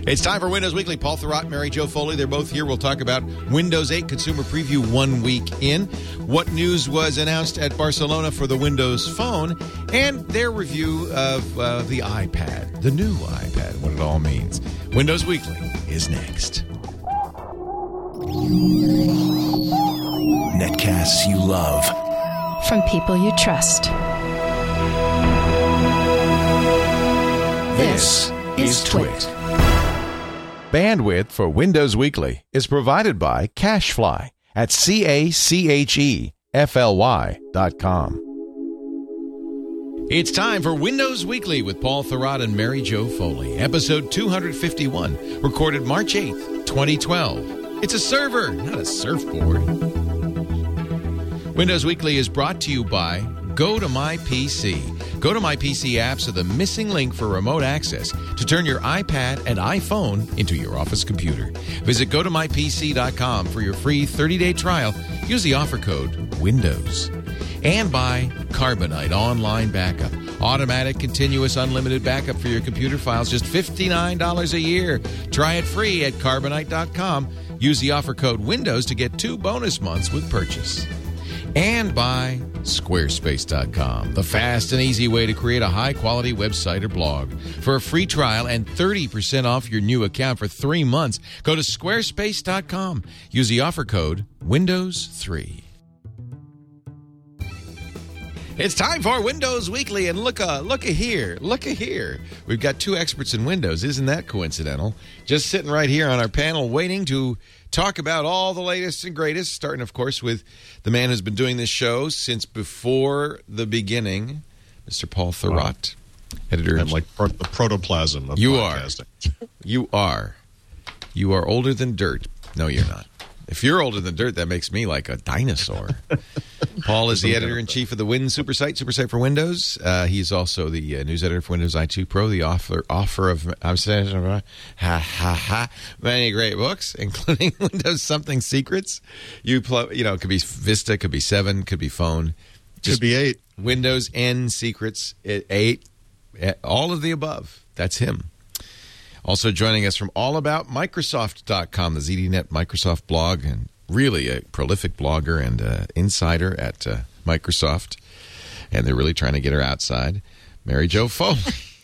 It's time for Windows Weekly. Paul Thurrott, Mary Jo Foley, they're both here. We'll talk about Windows 8 Consumer Preview 1 week in, what news was announced at Barcelona for the Windows Phone, and their review of the iPad, the new iPad, what it all means. Windows Weekly is next. Netcasts you love. From people you trust. This is Twit. Bandwidth for Windows Weekly is provided by CacheFly at CacheFly.com. It's time for Windows Weekly with Paul Thurrott and Mary Jo Foley, episode 251, recorded March 8th, 2012. It's a server, not a surfboard. Windows Weekly is brought to you by GoToMyPC. GoToMyPC apps are the missing link for remote access to turn your iPad and iPhone into your office computer. Visit GoToMyPC.com for your free 30-day trial. Use the offer code WINDOWS. And by Carbonite Online Backup. Automatic, continuous, unlimited backup for your computer files, just $59 a year. Try it free at Carbonite.com. Use the offer code WINDOWS to get 2 bonus months with purchase. And by Squarespace.com, the fast and easy way to create a high-quality website or blog. For a free trial and 30% off your new account for 3 months, go to Squarespace.com. Use the offer code WINDOWS3. It's time for Windows Weekly, and look here. We've got 2 experts in Windows. Isn't that coincidental? Just sitting right here on our panel waiting to talk about all the latest and greatest, starting, of course, with the man who's been doing this show since before the beginning, Mr. Paul Thurrott, editor. I'm like the protoplasm of podcasting. You are. You are older than dirt. No, you're not. If you're older than dirt, that makes me like a dinosaur. Paul is the editor-in-chief of the Supersite for Windows. He's also the news editor for Windows i2 Pro, the author of many great books, including Windows Something Secrets. It could be Vista, could be 7, could be Phone. Could be 8. Windows N Secrets, 8, all of the above. That's him. Also joining us from allaboutmicrosoft.com, the ZDNet Microsoft blog, and really a prolific blogger and insider at Microsoft. And they're really trying to get her outside, Mary Jo Foley.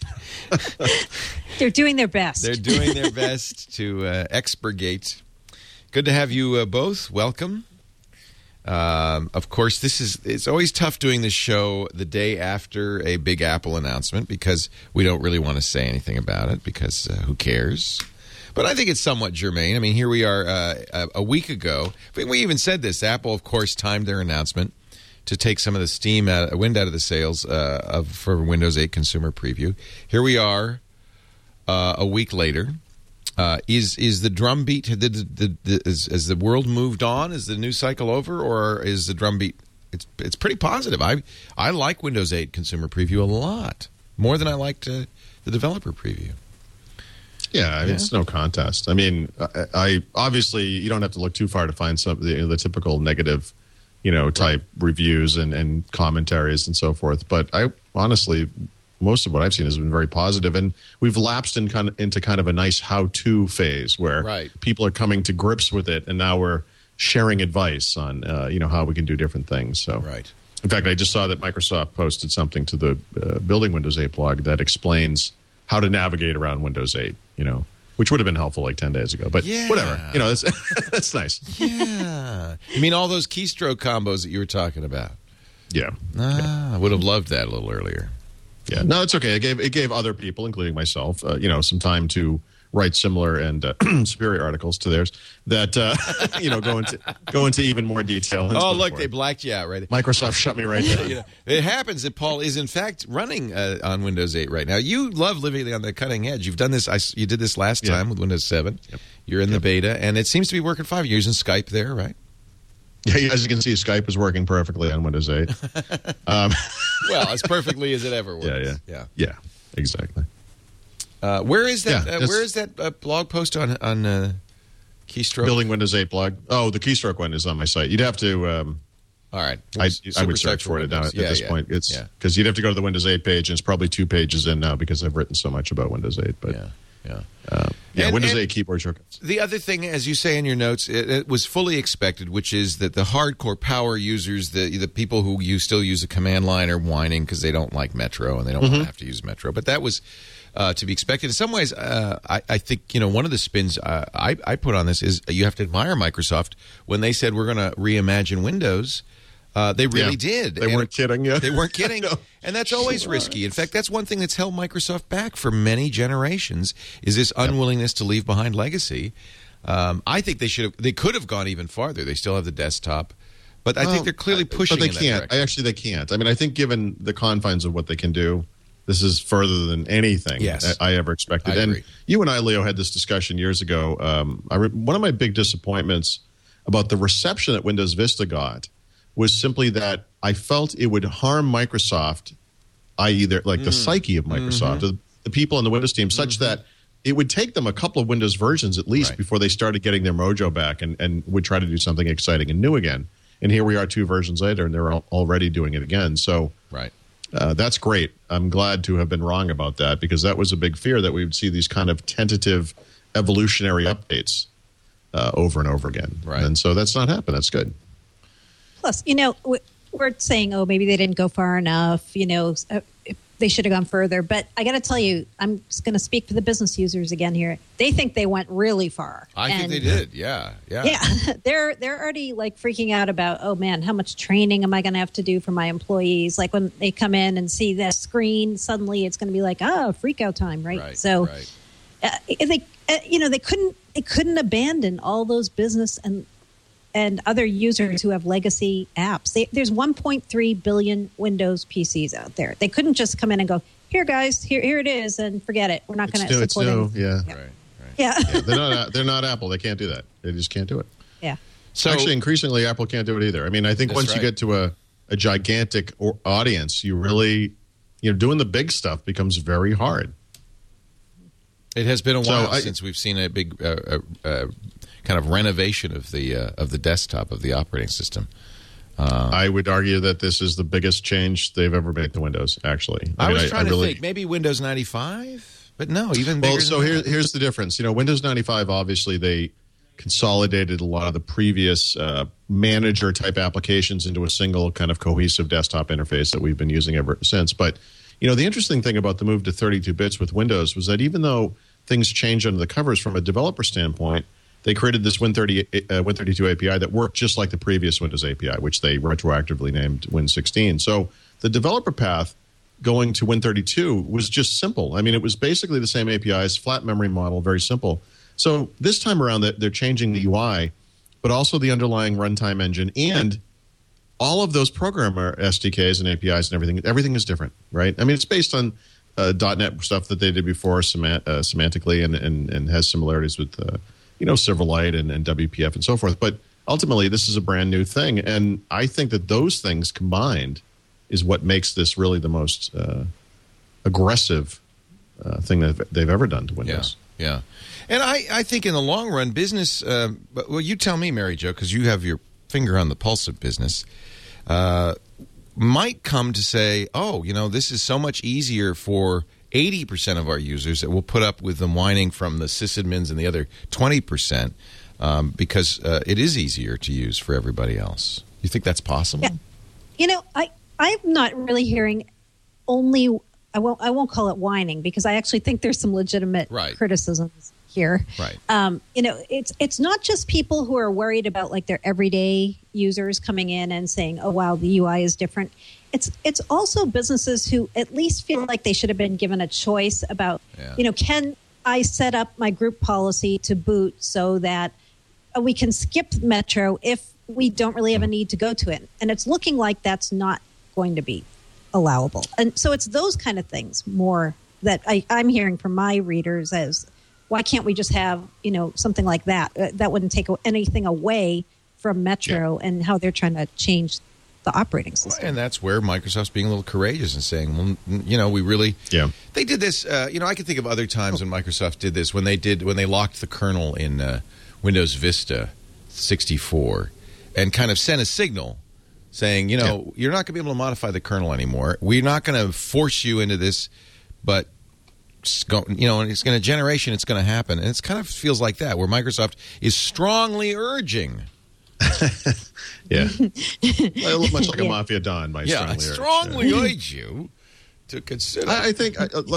They're doing their best. They're doing their best to expurgate. Good to have you both. Welcome. Of course, it's always tough doing this show the day after a big Apple announcement because we don't really want to say anything about it because who cares? But I think it's somewhat germane. I mean, here we are a week ago. We even said this. Apple, of course, timed their announcement to take some of the wind out of the sails for Windows 8 Consumer Preview. Here we are a week later. Is the drumbeat? Has the world moved on? Is the news cycle over, or is the drumbeat? It's pretty positive. I like Windows 8 Consumer Preview a lot more than I liked the developer preview. Yeah, it's no contest. I mean, I obviously you don't have to look too far to find some the typical negative, type reviews and commentaries and so forth. But I honestly, most of what I've seen has been very positive, and we've lapsed into kind of a nice how-to phase where people are coming to grips with it, and now we're sharing advice on how we can do different things. So, in fact, I just saw that Microsoft posted something to the Building Windows 8 blog that explains how to navigate around Windows 8. Which would have been helpful like 10 days ago, but whatever. That's nice. Yeah, you mean all those keystroke combos that you were talking about? Yeah, I would have loved that a little earlier. Yeah, no, it's okay. It gave other people, including myself, some time to write similar and superior articles to theirs that go into even more detail. Oh, look, they blacked you out right. Microsoft shut me right down. It happens that Paul is in fact running on Windows 8 right now. You love living on the cutting edge. You've done this. You did this last time with Windows 7. Yep. You're in the beta, and it seems to be working fine. You're using Skype there, right? Yeah, as you can see, Skype is working perfectly on Windows 8. Well, as perfectly as it ever works. Yeah, exactly. Where is that? Where is that blog post on keystroke? Building Windows 8 blog. Oh, the keystroke one is on my site. You'd have to. All right, I would search for it now at this point. It's because you'd have to go to the Windows 8 page, and it's probably 2 pages in now because I've written so much about Windows 8. But Windows 8 keyboard shortcuts. The other thing, as you say in your notes, it was fully expected, which is that the hardcore power users, the people who still use a command line, are whining because they don't like Metro and they don't want to have to use Metro. But that was to be expected. In some ways, I think one of the spins I put on this is you have to admire Microsoft when they said we're going to reimagine Windows. They really did. They weren't kidding. Yeah. They weren't kidding. And that's always risky. In fact, that's one thing that's held Microsoft back for many generations is this unwillingness to leave behind legacy. I think they could have gone even farther. They still have the desktop. But I think they're clearly pushing But they in that can't. direction. They can't. I mean, I think given the confines of what they can do, this is further than anything I ever expected. I and agree. You and I, Leo, had this discussion years ago. One of my big disappointments about the reception that Windows Vista got was simply that I felt it would harm Microsoft, i.e. the psyche of Microsoft, the people on the Windows team, such that it would take them a couple of Windows versions at least before they started getting their mojo back and would try to do something exciting and new again. And here we are 2 versions later, and they're already doing it again. So that's great. I'm glad to have been wrong about that because that was a big fear that we would see these kind of tentative evolutionary updates over and over again. Right. And so that's not happened. That's good. Plus, we're saying, oh, maybe they didn't go far enough. They should have gone further. But I got to tell you, I'm just going to speak for the business users again here. They think they went really far. I think they did. Yeah. They're already like freaking out about, oh man, how much training am I going to have to do for my employees? Like when they come in and see this screen, suddenly it's going to be like, freak out time, right? So they couldn't abandon all those business and other users who have legacy apps. There's 1.3 billion Windows PCs out there. They couldn't just come in and go, here, guys, here it is, and forget it. We're not going to support it. Yeah. Yeah. They're not Apple. They can't do that. They just can't do it. Yeah. So actually, increasingly, Apple can't do it either. I mean, I think once you get to a gigantic audience, you really, doing the big stuff becomes very hard. It has been a while since we've seen a big kind of renovation of the desktop of the operating system. I would argue that this is the biggest change they've ever made to Windows. Actually, I was trying to think maybe Windows 95, but no, even bigger. Well, so here's the difference. Windows 95 obviously they consolidated a lot of the previous manager type applications into a single kind of cohesive desktop interface that we've been using ever since. But the interesting thing about the move to 32 bits with Windows was that even though things changed under the covers from a developer standpoint, they created this Win32 API that worked just like the previous Windows API, which they retroactively named Win16. So the developer path going to Win32 was just simple. I mean, it was basically the same APIs, flat memory model, very simple. So this time around, they're changing the UI, but also the underlying runtime engine and all of those programmer SDKs and APIs and everything. Everything is different, right? I mean, it's based on .NET stuff that they did before semantically and has similarities with Silverlight and WPF and so forth. But ultimately, this is a brand new thing. And I think that those things combined is what makes this really the most aggressive thing that they've ever done to Windows. Yeah. And I think in the long run, business, well, you tell me, Mary Jo, because you have your finger on the pulse of business, might come to say, this is so much easier for 80% of our users that will put up with them whining from the sysadmins and the other 20% because it is easier to use for everybody else. You think that's possible? Yeah. I'm not really hearing only. I won't call it whining because I actually think there's some legitimate criticisms here. Right. It's not just people who are worried about like their everyday users coming in and saying, "Oh wow, the UI is different." It's also businesses who at least feel like they should have been given a choice about, can I set up my group policy to boot so that we can skip Metro if we don't really have a need to go to it? And it's looking like that's not going to be allowable. And so it's those kind of things more that I'm hearing from my readers as, why can't we just have, something like that? That wouldn't take anything away from Metro and how they're trying to change the operating system. And that's where Microsoft's being a little courageous and saying, well, we really... Yeah. They did this, I can think of other times when Microsoft did this, when they locked the kernel in Windows Vista 64 and kind of sent a signal saying, you're not going to be able to modify the kernel anymore. We're not going to force you into this, but it's going to generation. It's going to happen, and it kind of feels like that, where Microsoft is strongly urging. Yeah, much like a mafia don. Strongly urge you to consider. I think,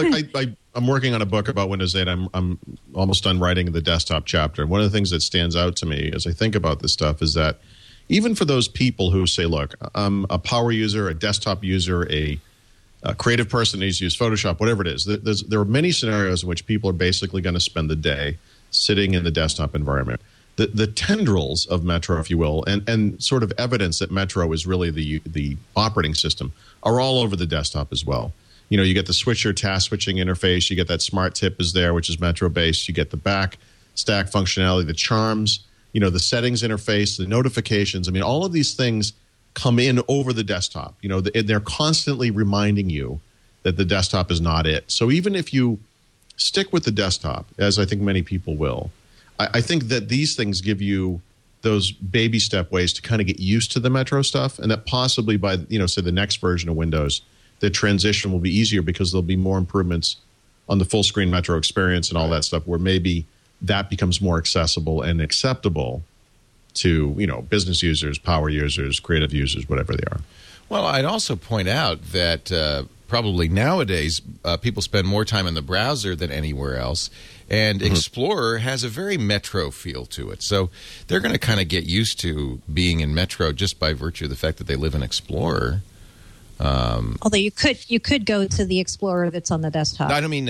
I'm working on a book about Windows 8. I'm almost done writing the desktop chapter. And one of the things that stands out to me as I think about this stuff is that even for those people who say, look, I'm a power user, a desktop user, a creative person who needs to use Photoshop, whatever it is, there are many scenarios in which people are basically going to spend the day sitting in the desktop environment. The tendrils of Metro, if you will, and sort of evidence that Metro is really the operating system are all over the desktop as well. You get the switcher task switching interface. You get that Smart Tip is there, which is Metro based. You get the back stack functionality, the charms, the settings interface, the notifications. I mean, all of these things come in over the desktop. They're constantly reminding you that the desktop is not it. So even if you stick with the desktop, as I think many people will, I think that these things give you those baby step ways to kind of get used to the Metro stuff, and that possibly by, say the next version of Windows, the transition will be easier because there'll be more improvements on the full screen Metro experience and all that stuff, where maybe that becomes more accessible and acceptable to, business users, power users, creative users, whatever they are. Well, I'd also point out that probably nowadays people spend more time in the browser than anywhere else, and Explorer has a very Metro feel to it. So they're going to kind of get used to being in Metro just by virtue of the fact that they live in Explorer. Although you could go to the Explorer that's on the desktop. I don't mean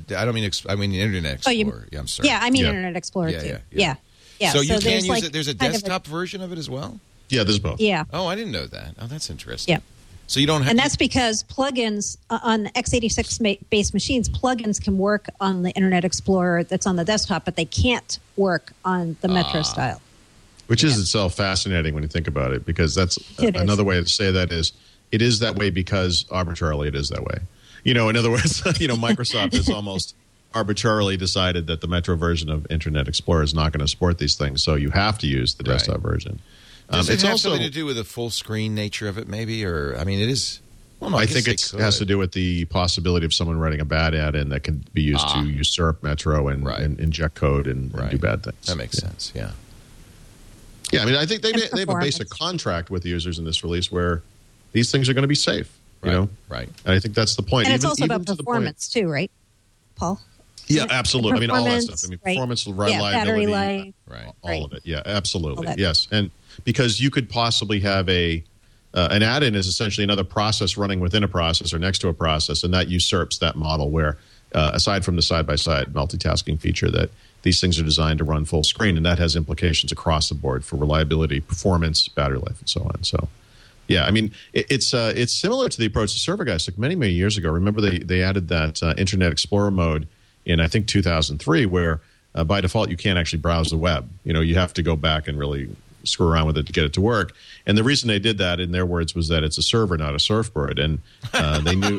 I mean Internet Explorer. I'm sorry. Yeah, I mean Internet Explorer too. Yeah. So you can use it. There's a desktop version of it as well? Yeah, there's both. Yeah. Oh, I didn't know that. Oh, that's interesting. Yeah. So you don't have, and that's because plugins on x86 based machines, plugins can work on the Internet Explorer that's on the desktop, but they can't work on the Metro style. Which is itself fascinating when you think about it, because that's another way to say that is it is that way because arbitrarily it is that way. In other words, Microsoft has almost arbitrarily decided that the Metro version of Internet Explorer is not going to support these things, so you have to use the desktop version. Does it have something to do with the full screen nature of it, maybe? Or, I mean, it is... Well, no, I think it has to do with the possibility of someone writing a bad add-in that can be used to usurp Metro and inject code and do bad things. That makes sense, yeah. Yeah, I mean, I think they have a basic contract with the users in this release where these things are going to be safe, Right. And I think that's the point. And it's also about performance, too, right, Paul? Yeah, absolutely. I mean, all that stuff. I mean, performance, reliability, battery life, all of it. Yeah, absolutely. Yes, and because you could possibly have an add-in is essentially another process running within a process or next to a process, and that usurps that model where, aside from the side-by-side multitasking feature, that these things are designed to run full screen, and that has implications across the board for reliability, performance, battery life, and so on. So, yeah, I mean, it's similar to the approach the server guys took many, many years ago. Remember, they added that Internet Explorer mode in, I think, 2003, where by default you can't actually browse the web. You have to go back and really screw around with it to get it to work. And the reason they did that, in their words, was that it's a server, not a surfboard. And they knew,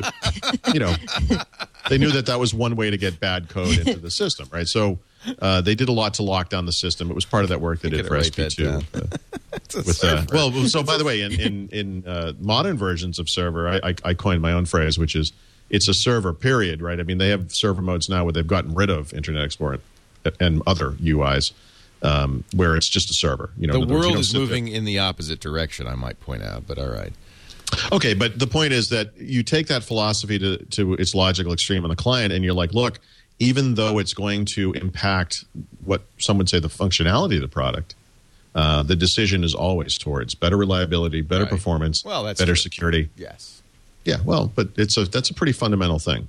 they knew that was one way to get bad code into the system, right? So they did a lot to lock down the system. It was part of that work they did for SP2. So by the way, in modern versions of server, I coined my own phrase, which is it's a server, period, right? I mean, they have server modes now where they've gotten rid of Internet Explorer and other UIs. Where it's just a server. The world is moving in the opposite direction, I might point out, but all right. Okay, but the point is that you take that philosophy to its logical extreme on the client, and you're like, look, even though it's going to impact what some would say the functionality of the product, the decision is always towards better reliability, better performance, better security. Yes. Yeah, well, but that's a pretty fundamental thing.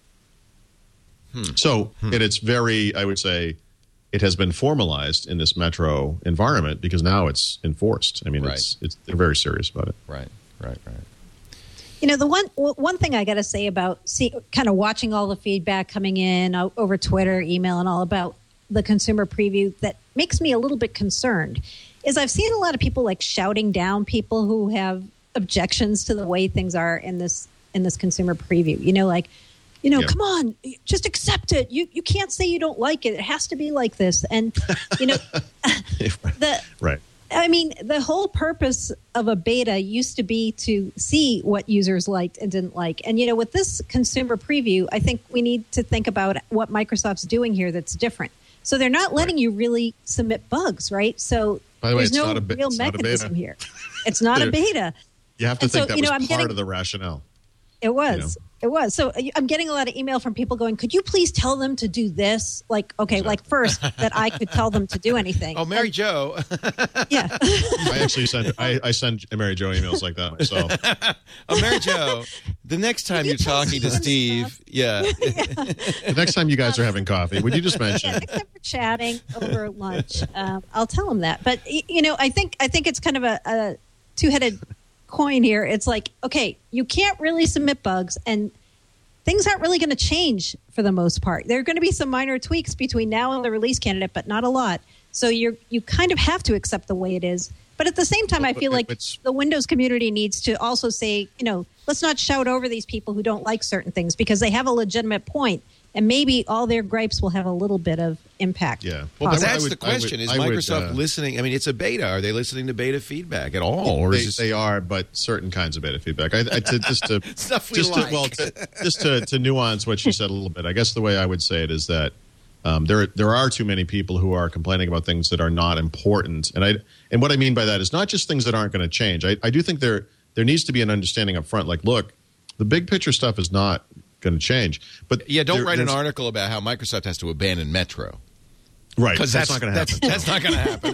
So, and it's very, I would say, it has been formalized in this Metro environment because now it's enforced. I mean, they're very serious about it. Right. The one thing I got to say about kind of watching all the feedback coming in over Twitter, email, and all about the consumer preview that makes me a little bit concerned is I've seen a lot of people like shouting down people who have objections to the way things are in this consumer preview. Come on, just accept it. You can't say you don't like it. It has to be like this. And, I mean, the whole purpose of a beta used to be to see what users liked and didn't like. And, with this consumer preview, I think we need to think about what Microsoft's doing here that's different. So they're not letting you really submit bugs, right? So by the way, there's no real mechanism here. It's not a beta. You have to think that was part of the rationale. It was. It was. So I'm getting a lot of email from people going, could you please tell them to do this? Like, okay, like first that I could tell them to do anything. Oh, Mary Jo. Yeah. I actually send Mary Jo emails like that myself. Oh, Mary Jo, the next time you're talking to Steve, the next time you guys are having coffee, would you just mention? Yeah, except for chatting over lunch, I'll tell them that. But I think it's kind of a two-headed coin here. It's like, okay, you can't really submit bugs, and things aren't really going to change for the most part. There are going to be some minor tweaks between now and the release candidate, but not a lot. So you kind of have to accept the way it is. But at the same time, I feel like the Windows community needs to also say, let's not shout over these people who don't like certain things, because they have a legitimate point. And maybe all their gripes will have a little bit of impact. Yeah. Well, but that's the question. Is Microsoft listening? I mean, it's a beta. Are they listening to beta feedback at all? Or they are, but certain kinds of beta feedback. Just to nuance what she said a little bit, I guess the way I would say it is that there are too many people who are complaining about things that are not important. And what I mean by that is not just things that aren't going to change. I do think there needs to be an understanding up front. Like, look, the big picture stuff is not going to change. But don't write an article about how Microsoft has to abandon Metro. Right. Because that's not going to happen. That's not going to happen.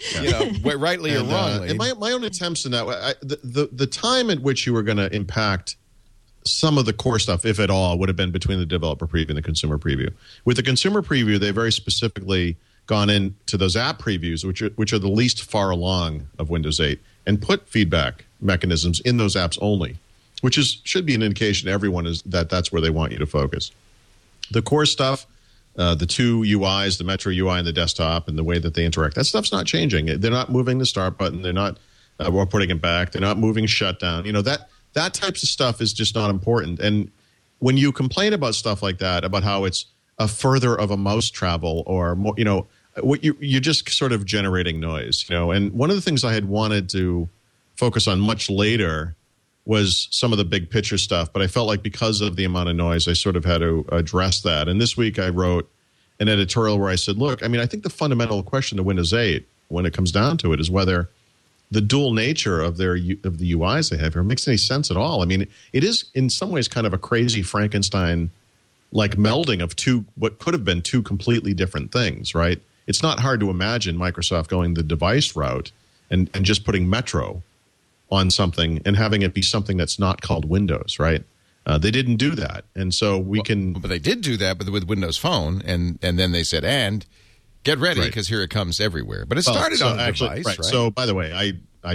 And, rightly or wrongly. And my own attempts in that, the time at which you were going to impact some of the core stuff, if at all, would have been between the developer preview and the consumer preview. With the consumer preview, they very specifically gone into those app previews, which are the least far along of Windows 8, and put feedback mechanisms in those apps only, which should be an indication to everyone is that's where they want you to focus. The core stuff, the two UIs, the Metro UI and the desktop, and the way that they interact, that stuff's not changing. They're not moving the start button. They're not we're putting it back. They're not moving shutdown. That types of stuff is just not important. And when you complain about stuff like that, about how it's a further of a mouse travel or more, what you're just sort of generating noise. And one of the things I had wanted to focus on much later was some of the big picture stuff, but I felt like because of the amount of noise, I sort of had to address that. And this week I wrote an editorial where I said, look, I mean, I think the fundamental question to Windows 8, when it comes down to it, is whether the dual nature of the UIs they have here makes any sense at all. I mean, it is in some ways kind of a crazy Frankenstein-like melding of what could have been two completely different things, right? It's not hard to imagine Microsoft going the device route and just putting Metro on something and having it be something that's not called Windows, right? They didn't do that, and so But they did do that, but with Windows Phone, and then they said, and get ready because here it comes everywhere. But it started on the device, right? So, by the way, I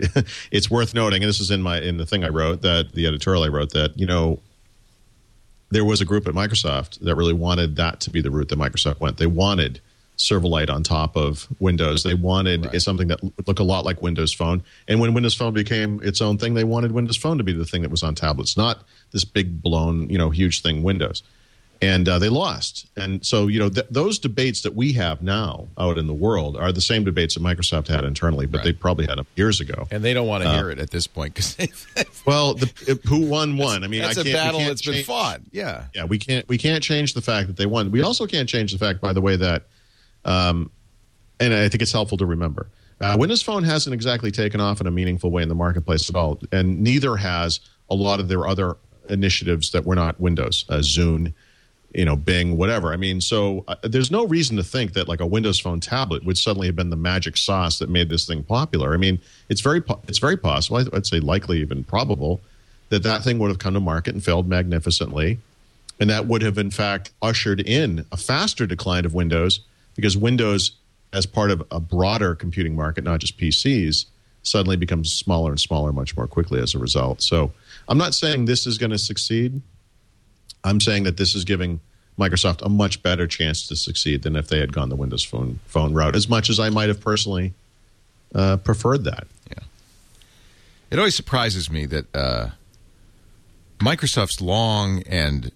it's worth noting, and this is in the thing I wrote, that the editorial I wrote, that there was a group at Microsoft that really wanted that to be the route that Microsoft went. They wanted Silverlight on top of Windows. They wanted something that would look a lot like Windows Phone. And when Windows Phone became its own thing, they wanted Windows Phone to be the thing that was on tablets, not this big blown, huge thing, Windows. And they lost. And so, those debates that we have now out in the world are the same debates that Microsoft had internally, but they probably had them years ago. And they don't want to hear it at this point. Well, who won? I mean, that's a battle that's been fought. Yeah. Yeah, we can't change the fact that they won. We also can't change the fact, by the way, that and I think it's helpful to remember, Windows Phone hasn't exactly taken off in a meaningful way in the marketplace at all, and neither has a lot of their other initiatives that were not Windows, Zune, Bing, whatever. I mean, so there's no reason to think that like a Windows Phone tablet would suddenly have been the magic sauce that made this thing popular. I mean, it's very possible, I'd say likely even probable, that thing would have come to market and failed magnificently, and that would have in fact ushered in a faster decline of Windows, because Windows, as part of a broader computing market, not just PCs, suddenly becomes smaller and smaller much more quickly as a result. So I'm not saying this is going to succeed. I'm saying that this is giving Microsoft a much better chance to succeed than if they had gone the Windows Phone route, as much as I might have personally preferred that. Yeah. It always surprises me that Microsoft's long and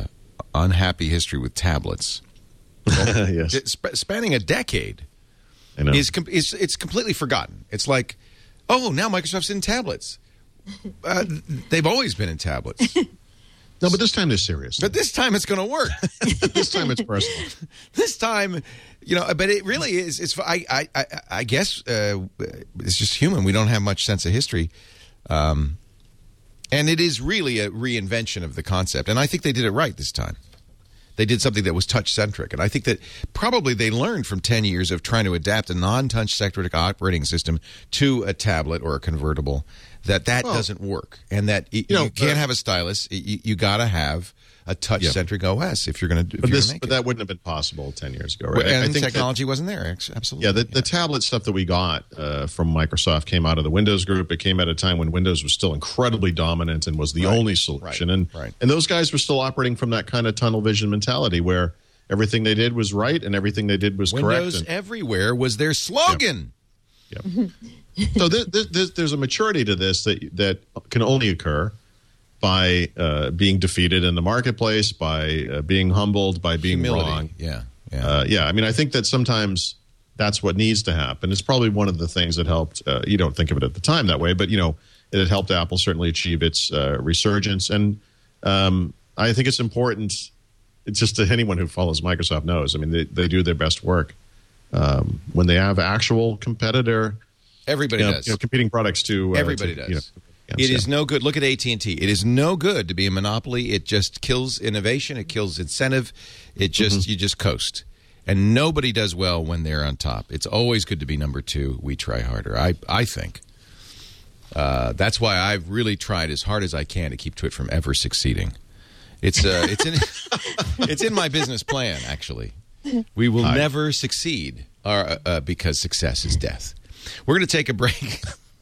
unhappy history with tablets, yes, spanning a decade, I know. it's completely forgotten. It's like, oh, now Microsoft's in tablets. They've always been in tablets. No, but this time they're serious. But this time it's going to work. This time it's personal. This time, but it really is. It's I guess it's just human. We don't have much sense of history. And it is really a reinvention of the concept. And I think they did it right this time. They did something that was touch-centric. And I think that probably they learned from 10 years of trying to adapt a non-touch-centric operating system to a tablet or a convertible that doesn't work. And that you can't have a stylus. You got to have a touch-centric OS if you're going to make it. But that wouldn't have been possible 10 years ago, right? And I think technology wasn't there. Absolutely. Yeah, the tablet stuff that we got from Microsoft came out of the Windows group. It came at a time when Windows was still incredibly dominant and was the only solution. And those guys were still operating from that kind of tunnel vision mentality where everything they did was right and everything they did was correct. Windows everywhere was their slogan. Yep. So there's a maturity to this that can only occur by being defeated in the marketplace, by being humbled, by being wrong. Yeah. I mean, I think that sometimes that's what needs to happen. It's probably one of the things that helped. You don't think of it at the time that way, but it helped Apple certainly achieve its resurgence. And I think it's important. It's just that anyone who follows Microsoft knows. I mean, they do their best work when they have actual competitor. Everybody does. Competing products to everybody does. It is no good. Look at AT&T. It is no good to be a monopoly. It just kills innovation. It kills incentive. It just you just coast. And nobody does well when they're on top. It's always good to be number two. We try harder. I think. That's why I've really tried as hard as I can to keep Twit from ever succeeding. It's in my business plan, actually. We will never succeed because success is death. We're going to take a break.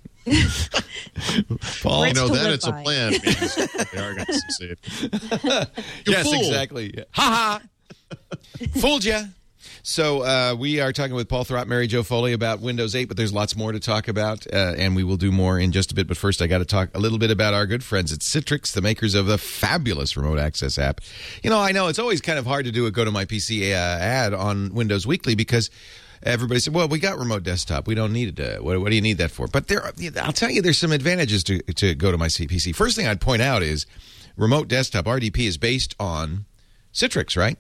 Paul, it's a plan means they are going to succeed. Yes, fool. Exactly. Ha ha! Fooled ya. So we are talking with Paul Thurrott, Mary Jo Foley about Windows 8, but there's lots more to talk about, and we will do more in just a bit. But first, I got to talk a little bit about our good friends at Citrix, the makers of the fabulous remote access app. I know it's always kind of hard to do a Go to My PC ad on Windows Weekly because everybody said, well, we got remote desktop. We don't need it. What do you need that for? But I'll tell you, there's some advantages to Go to My PC. First thing I'd point out is remote desktop, RDP, is based on Citrix, right?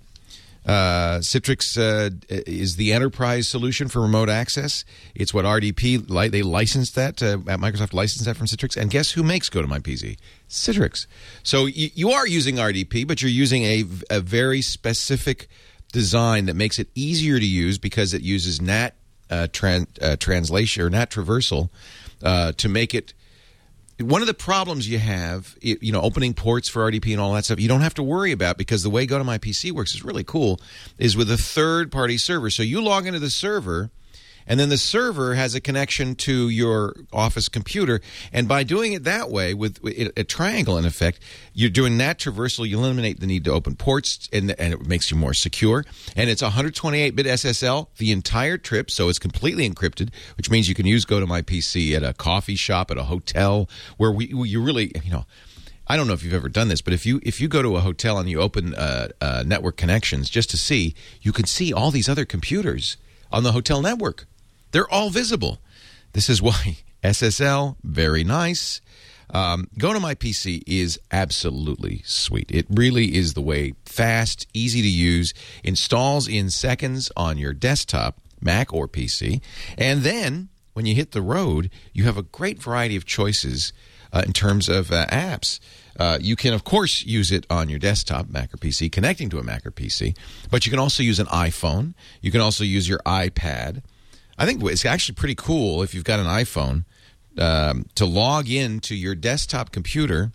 Citrix is the enterprise solution for remote access. It's what RDP, they licensed that, Microsoft licensed that from Citrix. And guess who makes Go to My PC? Citrix. So you are using RDP, but you're using a very specific design that makes it easier to use because it uses NAT translation or NAT traversal to make it. One of the problems you have, opening ports for RDP and all that stuff, you don't have to worry about because the way Go to My PC works is really cool, is with a third-party server. So you log into the server, and then the server has a connection to your Office computer. And by doing it that way, with a triangle in effect, you're doing that traversal. You eliminate the need to open ports, and it makes you more secure. And it's 128-bit SSL the entire trip, so it's completely encrypted, which means you can use Go to My PC at a coffee shop, at a hotel, where you really, I don't know if you've ever done this, but if you go to a hotel and you open network connections just to see, you can see all these other computers on the hotel network. They're all visible. This is why SSL, very nice. Go to My PC is absolutely sweet. It really is the way. Fast, easy to use, installs in seconds on your desktop, Mac or PC. And then when you hit the road, you have a great variety of choices in terms of apps. You can, of course, use it on your desktop, Mac or PC, connecting to a Mac or PC. But you can also use an iPhone. You can also use your iPad. I think it's actually pretty cool if you've got an iPhone to log in to your desktop computer,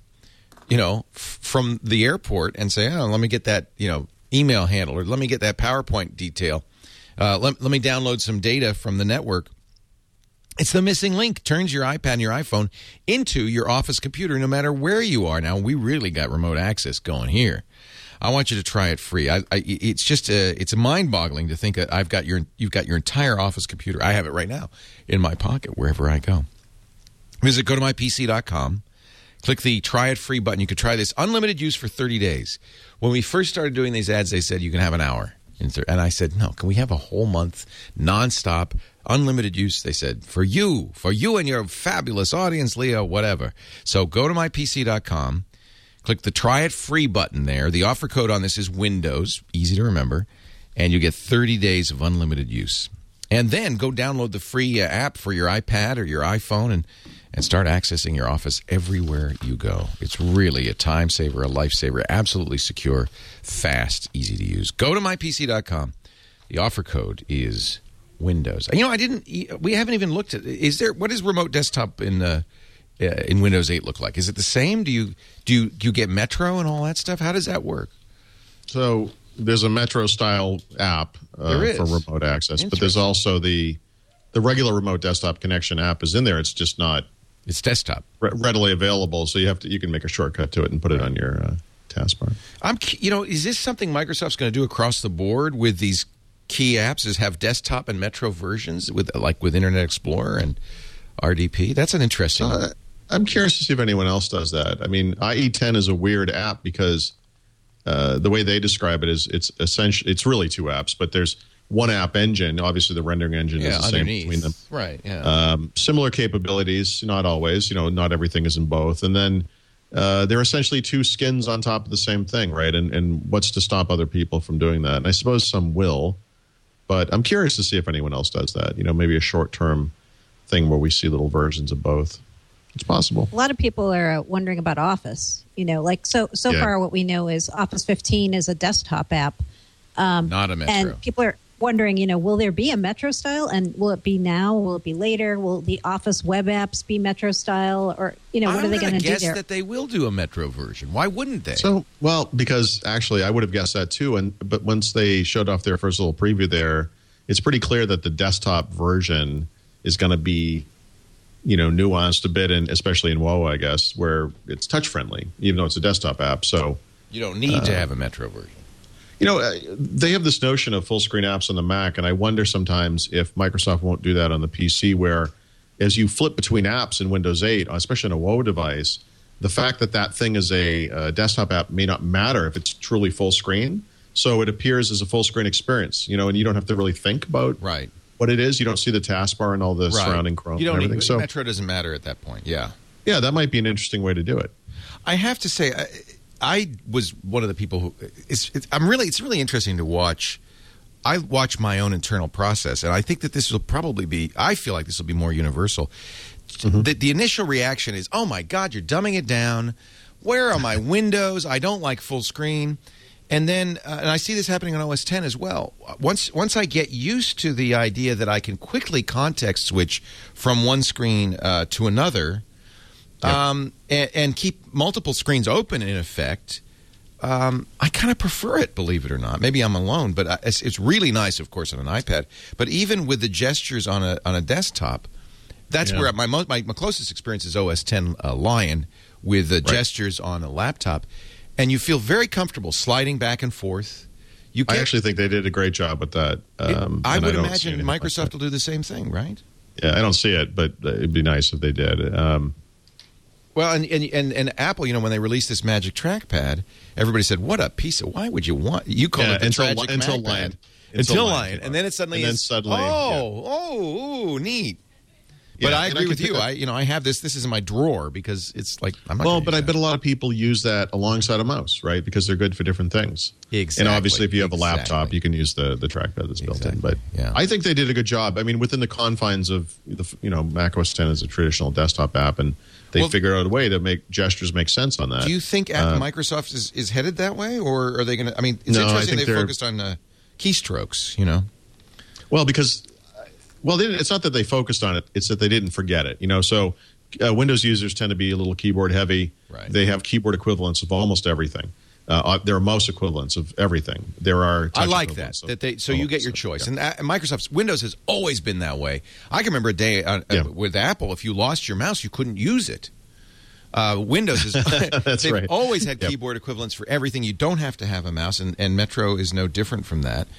from the airport and say, let me get that, email handle, or let me get that PowerPoint detail. Let me download some data from the network. It's the missing link. Turns your iPad and your iPhone into your Office computer no matter where you are. Now, we really got remote access going here. I want you to try it free. It's just it's mind-boggling to think that you've got your entire Office computer. I have it right now in my pocket wherever I go. Visit gotomypc.com. Click the Try It Free button. You can try this unlimited use for 30 days. When we first started doing these ads, they said you can have an hour. And I said, no, can we have a whole month, nonstop, unlimited use? They said, for you and your fabulous audience, Leo, whatever. So go to mypc.com, click the Try It Free button there. The offer code on this is Windows, easy to remember, and you get 30 days of unlimited use. And then go download the free app for your iPad or your iPhone and start accessing your Office everywhere you go. It's really a time saver, a lifesaver, absolutely secure, fast, easy to use. Go to mypc.com. The offer code is Windows. We haven't even looked at, what does remote desktop in Windows 8 look like? Is it the same? Do you get Metro and all that stuff? How does that work? So there's a Metro-style app for remote access, but there's also the regular remote desktop connection app is in there. It's just not. It's desktop. Readily available, so you can make a shortcut to it and put it on your taskbar. Is this something Microsoft's going to do across the board with these key apps? Is have desktop and Metro versions with Internet Explorer and RDP? That's an interesting. I'm curious to see if anyone else does that. I mean, IE10 is a weird app because the way they describe it is it's really two apps, but there's one app engine. Obviously, the rendering engine is the same between them. Right, yeah. Similar capabilities, not always. Not everything is in both. And then they're essentially two skins on top of the same thing, right? And what's to stop other people from doing that? And I suppose some will, but I'm curious to see if anyone else does that. Maybe a short-term thing where we see little versions of both. It's possible. A lot of people are wondering about Office. So far what we know is Office 15 is a desktop app. Not a Metro. And people are wondering, will there be a Metro style? And will it be now? Will it be later? Will the Office web apps be Metro style? Or, what are they going to do there? I guess that they will do a Metro version. Why wouldn't they? Because actually I would have guessed that too. But once they showed off their first little preview there, it's pretty clear that the desktop version is going to be, nuanced a bit, and especially in WoA, I guess, where it's touch friendly, even though it's a desktop app. So you don't need to have a Metro version. They have this notion of full screen apps on the Mac, and I wonder sometimes if Microsoft won't do that on the PC, where as you flip between apps in Windows 8, especially on a WoA device, the fact that thing is a desktop app may not matter if it's truly full screen. So it appears as a full screen experience, and you don't have to really think about what it is. You don't see the taskbar and all the surrounding Chrome and everything. So Metro doesn't matter at that point, yeah. Yeah, that might be an interesting way to do it. I have to say, I was one of the people who it's really interesting to watch. I watch my own internal process, and I think that this will probably be. I feel like this will be more universal. Mm-hmm. The initial reaction is, "Oh my God, you're dumbing it down. Where are my windows? I don't like full screen." And then, and I see this happening on OS X as well. Once I get used to the idea that I can quickly context switch from one screen to another. And keep multiple screens open, in effect, I kind of prefer it, believe it or not. Maybe I'm alone, but it's really nice, of course, on an iPad. But even with the gestures on a desktop, that's where my closest experience is OS X Lion with the gestures on a laptop. And you feel very comfortable sliding back and forth. I actually think they did a great job with that. I would imagine Microsoft will do the same thing, right? Yeah, I don't see it, but it'd be nice if they did. Well, and Apple, when they released this Magic Trackpad, everybody said, "What a piece of! Why would you want?" You call it the tragic until Lion, and then it suddenly neat. But I agree with you. I have this. This is in my drawer because it's like I'm not. Well, but I bet a lot of people use that alongside a mouse, right? Because they're good for different things. Exactly. And obviously, if you have a laptop, you can use the trackpad that's built in. But I think they did a good job. I mean, within the confines of Mac OS X is a traditional desktop app, and they figured out a way to make gestures make sense on that. Do you think Microsoft is headed that way, or are they going to? I mean, it's interesting they focused on keystrokes. Well, because. Well, it's not that they focused on it; it's that they didn't forget it. So Windows users tend to be a little keyboard heavy. Right. They have keyboard equivalents of almost everything. There are mouse equivalents of everything. There are. I like that. So you get your choice, and Microsoft's Windows has always been that way. I can remember a day with Apple. If you lost your mouse, you couldn't use it. Windows is they've always had keyboard equivalents for everything. You don't have to have a mouse, and Metro is no different from that.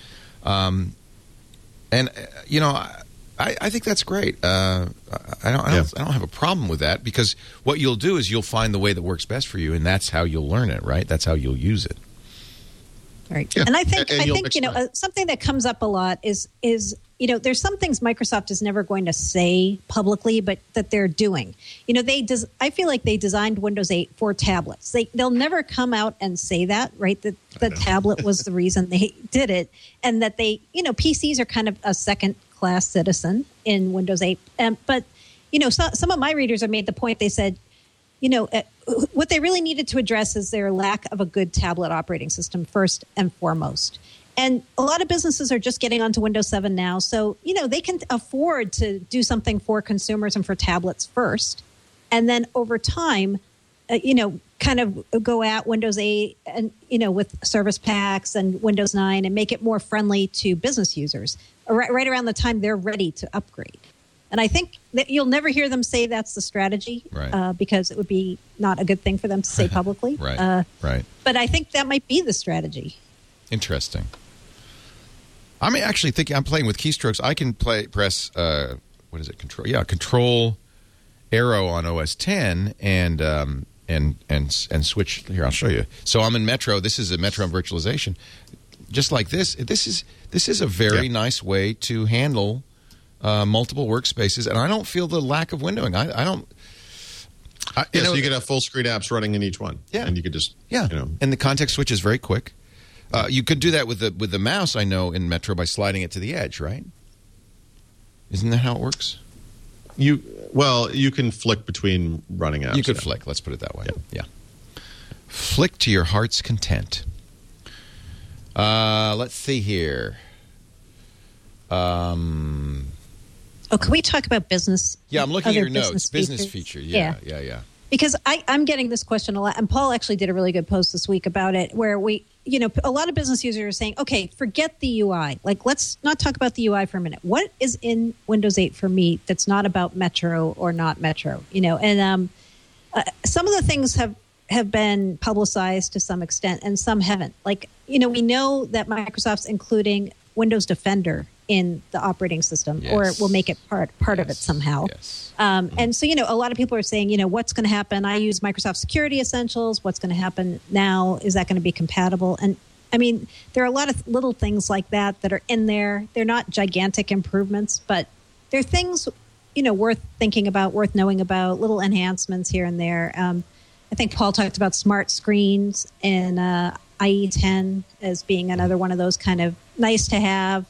I think that's great. I don't have a problem with that because what you'll do is you'll find the way that works best for you, and that's how you'll learn it, right? That's how you'll use it. Right. Yeah. And I think And you'll explain. something that comes up a lot is there's some things Microsoft is never going to say publicly, but that they're doing. I feel like they designed Windows 8 for tablets. They'll never come out and say that, right? That the tablet was the reason they did it, and that PCs are kind of a second-class citizen in Windows 8. But some of my readers have made the point. They said, what they really needed to address is their lack of a good tablet operating system first and foremost. And a lot of businesses are just getting onto Windows 7 now. So, they can afford to do something for consumers and for tablets first. And then over time, kind of go at Windows 8 and, with service packs and Windows 9 and make it more friendly to business users right around the time they're ready to upgrade. And I think that you'll never hear them say that's the strategy, right. Because it would be not a good thing for them to say publicly. Right. Right. But I think that might be the strategy. Interesting. I'm actually thinking. I'm playing with keystrokes. I can press. What is it? Control arrow on OS 10 and switch. Here, I'll show you. So I'm in Metro. This is a Metro virtualization. Just like this. This is a very nice way to handle multiple workspaces, and I don't feel the lack of windowing. I don't. So you could have full screen apps running in each one. Yeah, and you could just and the context switch is very quick. You could do that with the mouse. I know in Metro by sliding it to the edge, right? Isn't that how it works? You can flick between running apps. You could flick. Let's put it that way. Yeah. Flick to your heart's content. Let's see here. Can we talk about business? Yeah, I'm looking at your notes. Business feature. Yeah. Because I'm getting this question a lot, and Paul actually did a really good post this week about it, where a lot of business users are saying, okay, forget the UI. Like, let's not talk about the UI for a minute. What is in Windows 8 for me that's not about Metro or not Metro? And some of the things have been publicized to some extent, and some haven't. Like, we know that Microsoft's including Windows Defender in the operating system, or will make it part of it somehow. Yes. And so, a lot of people are saying, what's going to happen? I use Microsoft Security Essentials. What's going to happen now? Is that going to be compatible? And I mean, there are a lot of little things like that are in there. They're not gigantic improvements, but they're things, worth thinking about, worth knowing about, little enhancements here and there. I think Paul talked about smart screens and IE10 as being another one of those kind of nice to have.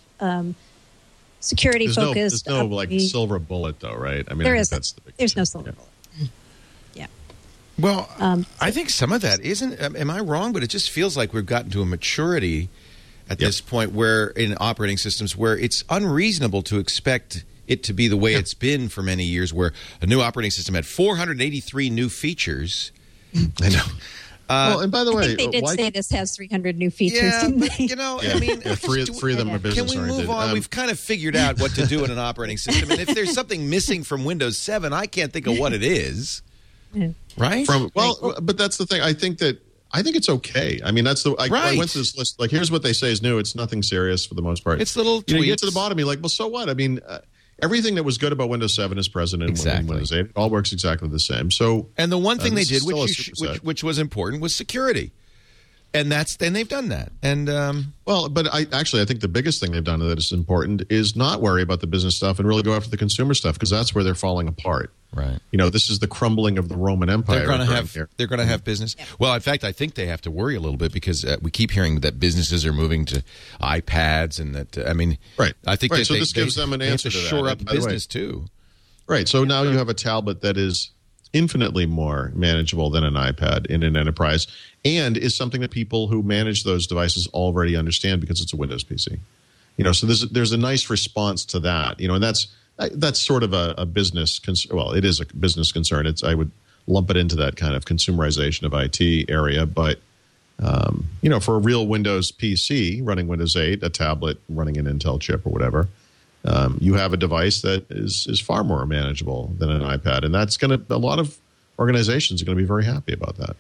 Security focused. There's no silver bullet though, right? I mean, that's the big there's issue. no silver bullet. Yeah. Well, I think some of that isn't. Am I wrong? But it just feels like we've gotten to a maturity at this point where in operating systems where it's unreasonable to expect it to be the way it's been for many years, where a new operating system had 483 new features. I know. And by the way, I think they did say this has 300 new features. Yeah, didn't but, they? I mean, three of them are business Can we oriented. move on? We've kind of figured out what to do in an operating system, and if there's something missing from Windows 7, I can't think of what it is. Right? But that's the thing. I think it's okay. I mean, that's I went through this list. Like, here's what they say is new. It's nothing serious for the most part. It's little tweaks. You get to the bottom, you're like, well, so what? I mean, everything that was good about Windows 7 is present in Windows 8. It all works exactly the same. So, and the one thing they did, which was important, was security. And they've done that. And but I think the biggest thing they've done that is important is not worry about the business stuff and really go after the consumer stuff, because that's where they're falling apart. Right. This is the crumbling of the Roman Empire. They're going to have business. Yeah. Well, in fact, I think they have to worry a little bit because we keep hearing that businesses are moving to iPads, and that right. I think so this gives them an answer to that. Shore up business too. Right. So now you have a tablet that is infinitely more manageable than an iPad in an enterprise, and is something that people who manage those devices already understand because it's a Windows PC. So there's a nice response to that. And that's sort of a business concern. Well, it is a business concern. I would lump it into that kind of consumerization of IT area. But for a real Windows PC running Windows 8, a tablet running an Intel chip or whatever, you have a device that is far more manageable than an iPad, and that's a lot of organizations are going to be very happy about that.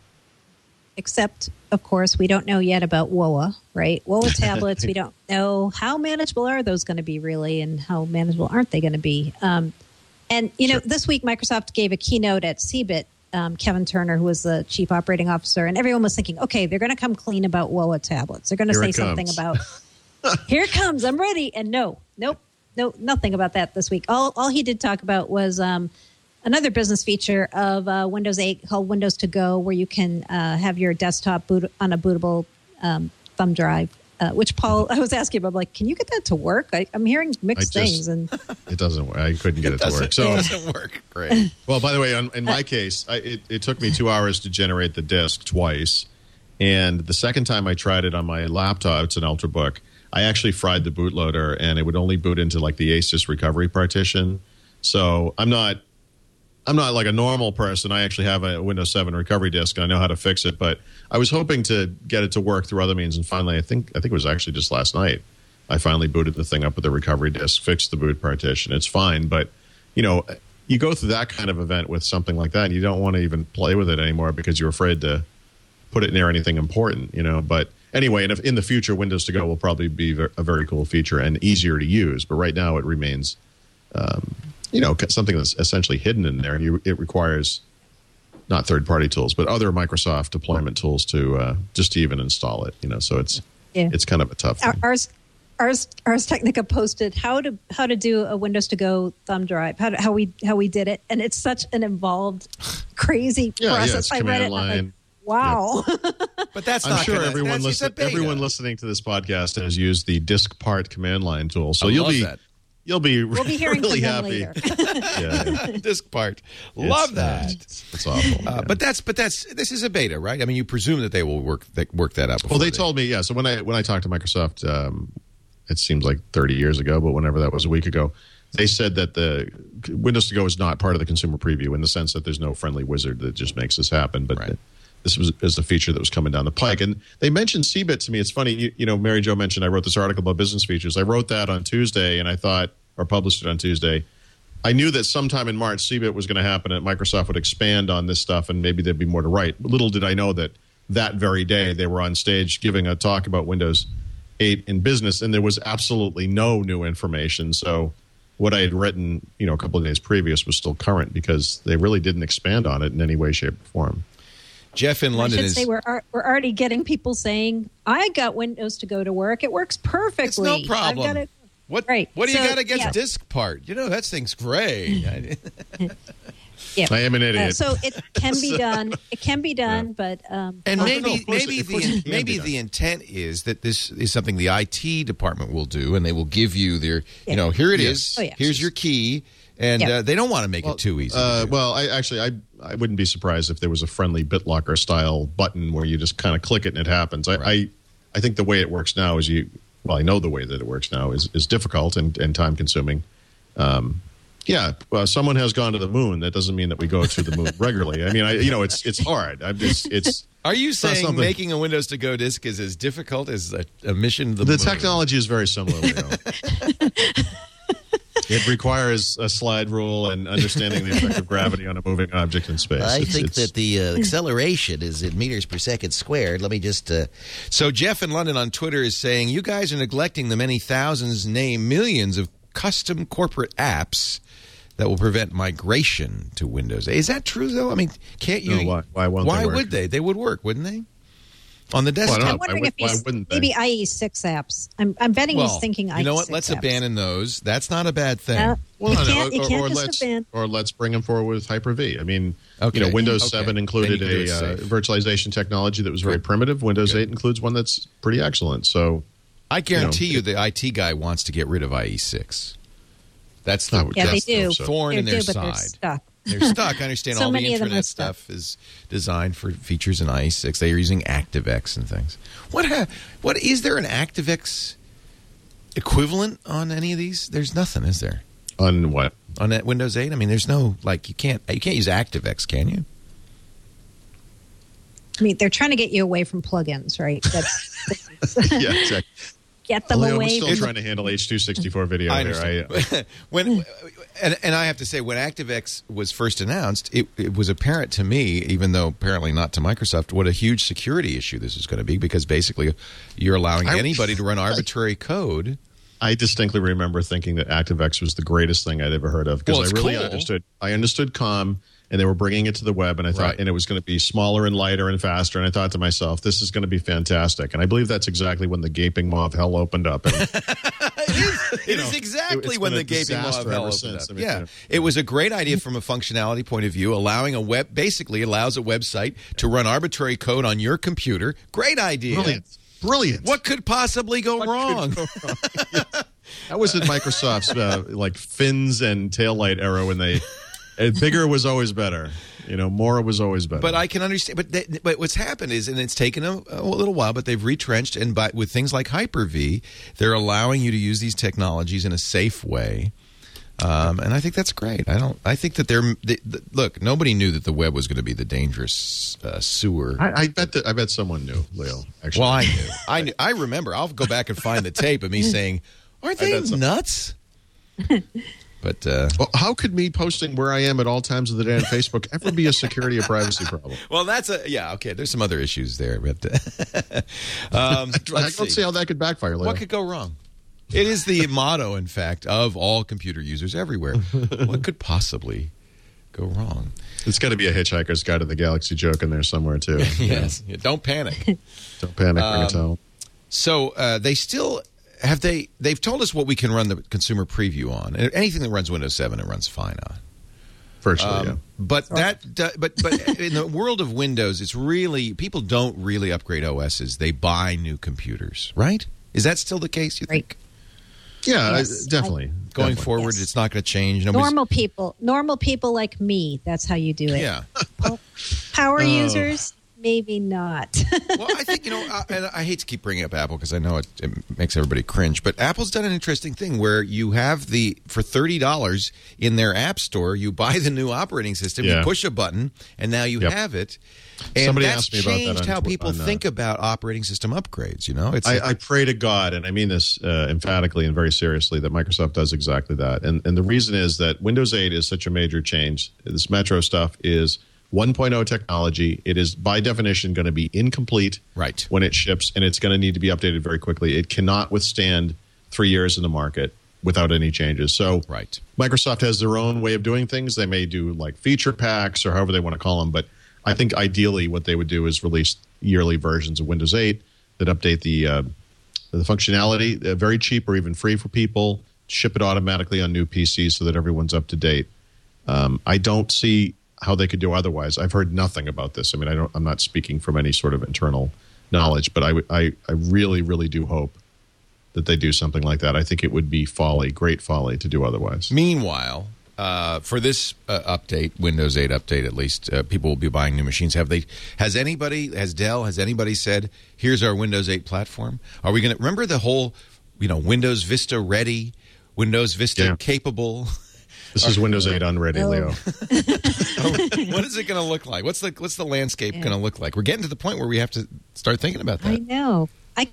Except, of course, we don't know yet about WOA, right? WOA tablets, we don't know how manageable are those going to be really, and how manageable aren't they going to be. This week Microsoft gave a keynote at CeBIT Kevin Turner, who was the chief operating officer, and everyone was thinking, okay, they're going to come clean about WOA tablets. They're going to say something about, here it comes, I'm ready. And nope, nothing about that this week. All he did talk about was another business feature of Windows 8 called Windows to Go, where you can have your desktop boot on a bootable thumb drive. Which Paul, I was asking him, I'm like, can you get that to work? I'm hearing mixed things, and it doesn't work. I couldn't get it to work. So it doesn't work. Great. Well, by the way, in my case, it took me 2 hours to generate the disk twice, and the second time I tried it on my laptop, it's an Ultrabook, I actually fried the bootloader, and it would only boot into like the Asus recovery partition. So I'm not like a normal person. I actually have a Windows 7 recovery disk, and I know how to fix it. But I was hoping to get it to work through other means, and finally, I think it was actually just last night, I finally booted the thing up with the recovery disk, fixed the boot partition. It's fine, but you go through that kind of event with something like that, and you don't want to even play with it anymore because you're afraid to put it near anything important. But anyway, and if in the future, Windows to Go will probably be a very cool feature and easier to use. But right now, it remains. Something that's essentially hidden in there, and it requires not third-party tools, but other Microsoft deployment tools to just to even install it. So it's kind of a tough thing. Ars Technica posted how to do a Windows to Go thumb drive, how we did it, and it's such an involved, crazy process. I read it, I'm like, wow. Yep. But that's I'm not sure everyone listening to this podcast has used the disk part command line tool, so you'll be we'll be hearing really from them happy. Later. Disk part. Love that. It's awful. But this is a beta, right? I mean, you presume that they will work that out. Well, they told me, yeah. So when I talked to Microsoft, it seems like 30 years ago, but whenever that was, a week ago, they said that the Windows to Go is not part of the consumer preview in the sense that there's no friendly wizard that just makes this happen. But right. This is a feature that was coming down the pike. And they mentioned CBIT to me. It's funny, Mary Jo mentioned I wrote this article about business features. I wrote that on Tuesday, and I thought, or published it on Tuesday. I knew that sometime in March, CBIT was going to happen, and Microsoft would expand on this stuff, and maybe there'd be more to write. Little did I know that very day they were on stage giving a talk about Windows 8 in business, and there was absolutely no new information. So what I had written, a couple of days previous was still current because they really didn't expand on it in any way, shape, or form. Jeff in London say we're already getting people saying, I got Windows to Go to work. It works perfectly. It's no problem. I've got it. What right. do you got against disk part? That thing's great. Yeah. I am an idiot. So it can be done. It can be done, but and maybe the intent is that this is something the IT department will do, and they will give you their, here it is. Oh, yeah. Here's your key, and they don't want to make it too easy. Well, I wouldn't be surprised if there was a friendly BitLocker style button where you just kind of click it and it happens. Right. I think the way it works now is I know the way that it works now is difficult and time consuming. Someone has gone to the moon. That doesn't mean that we go to the moon regularly. I mean, it's hard. Are you saying making a Windows to Go disk is as difficult as a mission to the moon? The technology is very similar, Leo. It requires a slide rule and understanding the effect of gravity on a moving object in space. I think that the acceleration is in meters per second squared. Let me just... So Jeff in London on Twitter is saying, you guys are neglecting the many thousands, nay, millions of custom corporate apps that will prevent migration to Windows. Is that true, though? I mean, can't you... No, why won't they work? Why would they? They would work, wouldn't they? On the desktop. I'm wondering if maybe IE6 apps. I'm betting he's thinking IE6 You know what? Let's abandon those. That's not a bad thing. Or let's bring them forward with Hyper-V. I mean, Windows 7 included a virtualization technology that was very primitive. Windows 8 includes one that's pretty excellent. So I guarantee you the IT guy wants to get rid of IE6. That's the they do. Thorn in their side. They're stuck. They're stuck. I understand all the internet stuff is designed for features in IE6. They are using ActiveX and things. What is there an ActiveX equivalent on any of these? There's nothing, is there? On what? On that Windows 8? I mean, there's no you can't use ActiveX, can you? I mean, they're trying to get you away from plugins, right? That's yeah, exactly. Get them away. We're still trying to handle H.264 video here. And I have to say, when ActiveX was first announced, it was apparent to me, even though apparently not to Microsoft, what a huge security issue this is going to be, because basically you're allowing anybody to run arbitrary code I distinctly remember thinking that ActiveX was the greatest thing I'd ever heard of because Well, I really cool. understood COM, and they were bringing it to the web, and I thought, Right. and it was going to be smaller and lighter and faster. And I thought to myself, this is going to be fantastic. And I believe that's exactly when the gaping maw of hell opened up. And, It is exactly it's when been the a gaping maw of disaster hell ever opened since. up. I mean, Yeah, it was a great idea from a functionality point of view, allowing a web basically allows a website to run arbitrary code on your computer. Great idea. Brilliant. What could possibly go wrong? That was in Microsoft's like fins and taillight era when they bigger was always better. More was always better. But I can understand. But what's happened is, and it's taken a little while, but they've retrenched, and with things like Hyper-V, they're allowing you to use these technologies in a safe way. And I think that's great. I think that look. Nobody knew that the web was going to be the dangerous sewer. I bet someone knew, Leo. Actually, Well, I knew. I remember. I'll go back and find the tape of me saying, "Aren't they nuts?" But well, how could me posting where I am at all times of the day on Facebook ever be a security or privacy problem? well, that's okay. There's some other issues there, but I let's don't see how that could backfire, Leo. What could go wrong? It is the motto, in fact, of all computer users everywhere. What could possibly go wrong? It's got to be a Hitchhiker's Guide to the Galaxy joke in there somewhere, too. Yes. Yeah, don't panic. Don't panic, bring a towel. So they still have they've told us what we can run the consumer preview on. And anything that runs Windows 7, it runs fine on. Virtually, yeah. But but in the world of Windows, it's really people don't really upgrade OSs. They buy new computers, right? Is that still the case? You think? Yeah, Yes. definitely. Going Definitely. forward, it's not going to change. Normal people like me. That's how you do it. Yeah. Power users, maybe not. Well, I think, and I hate to keep bringing up Apple because I know it makes everybody cringe, but Apple's done an interesting thing where you have for $30 in their app store, you buy the new operating system, you Yeah. push a button, and now you have it. And Somebody that's asked me about that changed on how Twi- people on, think about operating system upgrades, It's I pray to God, and I mean this emphatically and very seriously, that Microsoft does exactly that. And the reason is that Windows 8 is such a major change. This Metro stuff is 1.0 technology. It is, by definition, going to be incomplete Right. when it ships, and it's going to need to be updated very quickly. It cannot withstand 3 years in the market without any changes. So Right. Microsoft has their own way of doing things. They may do like feature packs or however they want to call them, but I think ideally what they would do is release yearly versions of Windows 8 that update the functionality, very cheap or even free for people, ship it automatically on new PCs so that everyone's up to date. I don't see how they could do otherwise. I've heard nothing about this. I mean, I'm not speaking from any sort of internal knowledge, but I really, really do hope that they do something like that. I think it would be great folly to do otherwise. Meanwhile, for this update, Windows 8 update at least, people will be buying new machines. Has Dell, has anybody said, here's our Windows 8 platform? Are we going to remember the whole, Windows Vista ready, Windows Vista capable? This is Windows 8 unready, Leo. What is it going to look like? What's the landscape going to look like? We're getting to the point where we have to start thinking about that. I know.